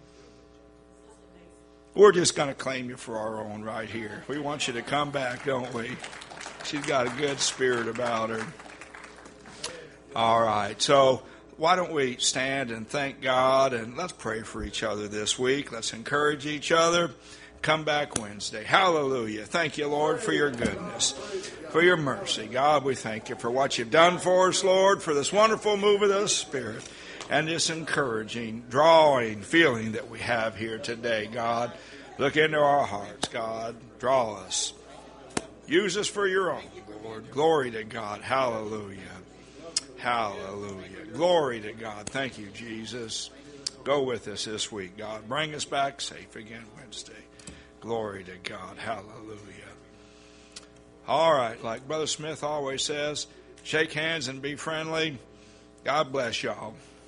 We're just going to claim you for our own right here. We want you to come back, don't we? She's got a good spirit about her. All right, so why don't we stand and thank God, and let's pray for each other this week. Let's encourage each other. Come back Wednesday. Hallelujah. Thank you, Lord, for your goodness, for your mercy. God, we thank you for what you've done for us, Lord, for this wonderful move of the Spirit and this encouraging, drawing feeling that we have here today, God. Look into our hearts, God. Draw us. Use us for your own, Lord. Glory to God. Hallelujah. Hallelujah. Glory to God. Thank you, Jesus. Go with us this week, God. Bring us back safe again Wednesday. Glory to God. Hallelujah. All right, like Brother Smith always says, shake hands and be friendly. God bless y'all.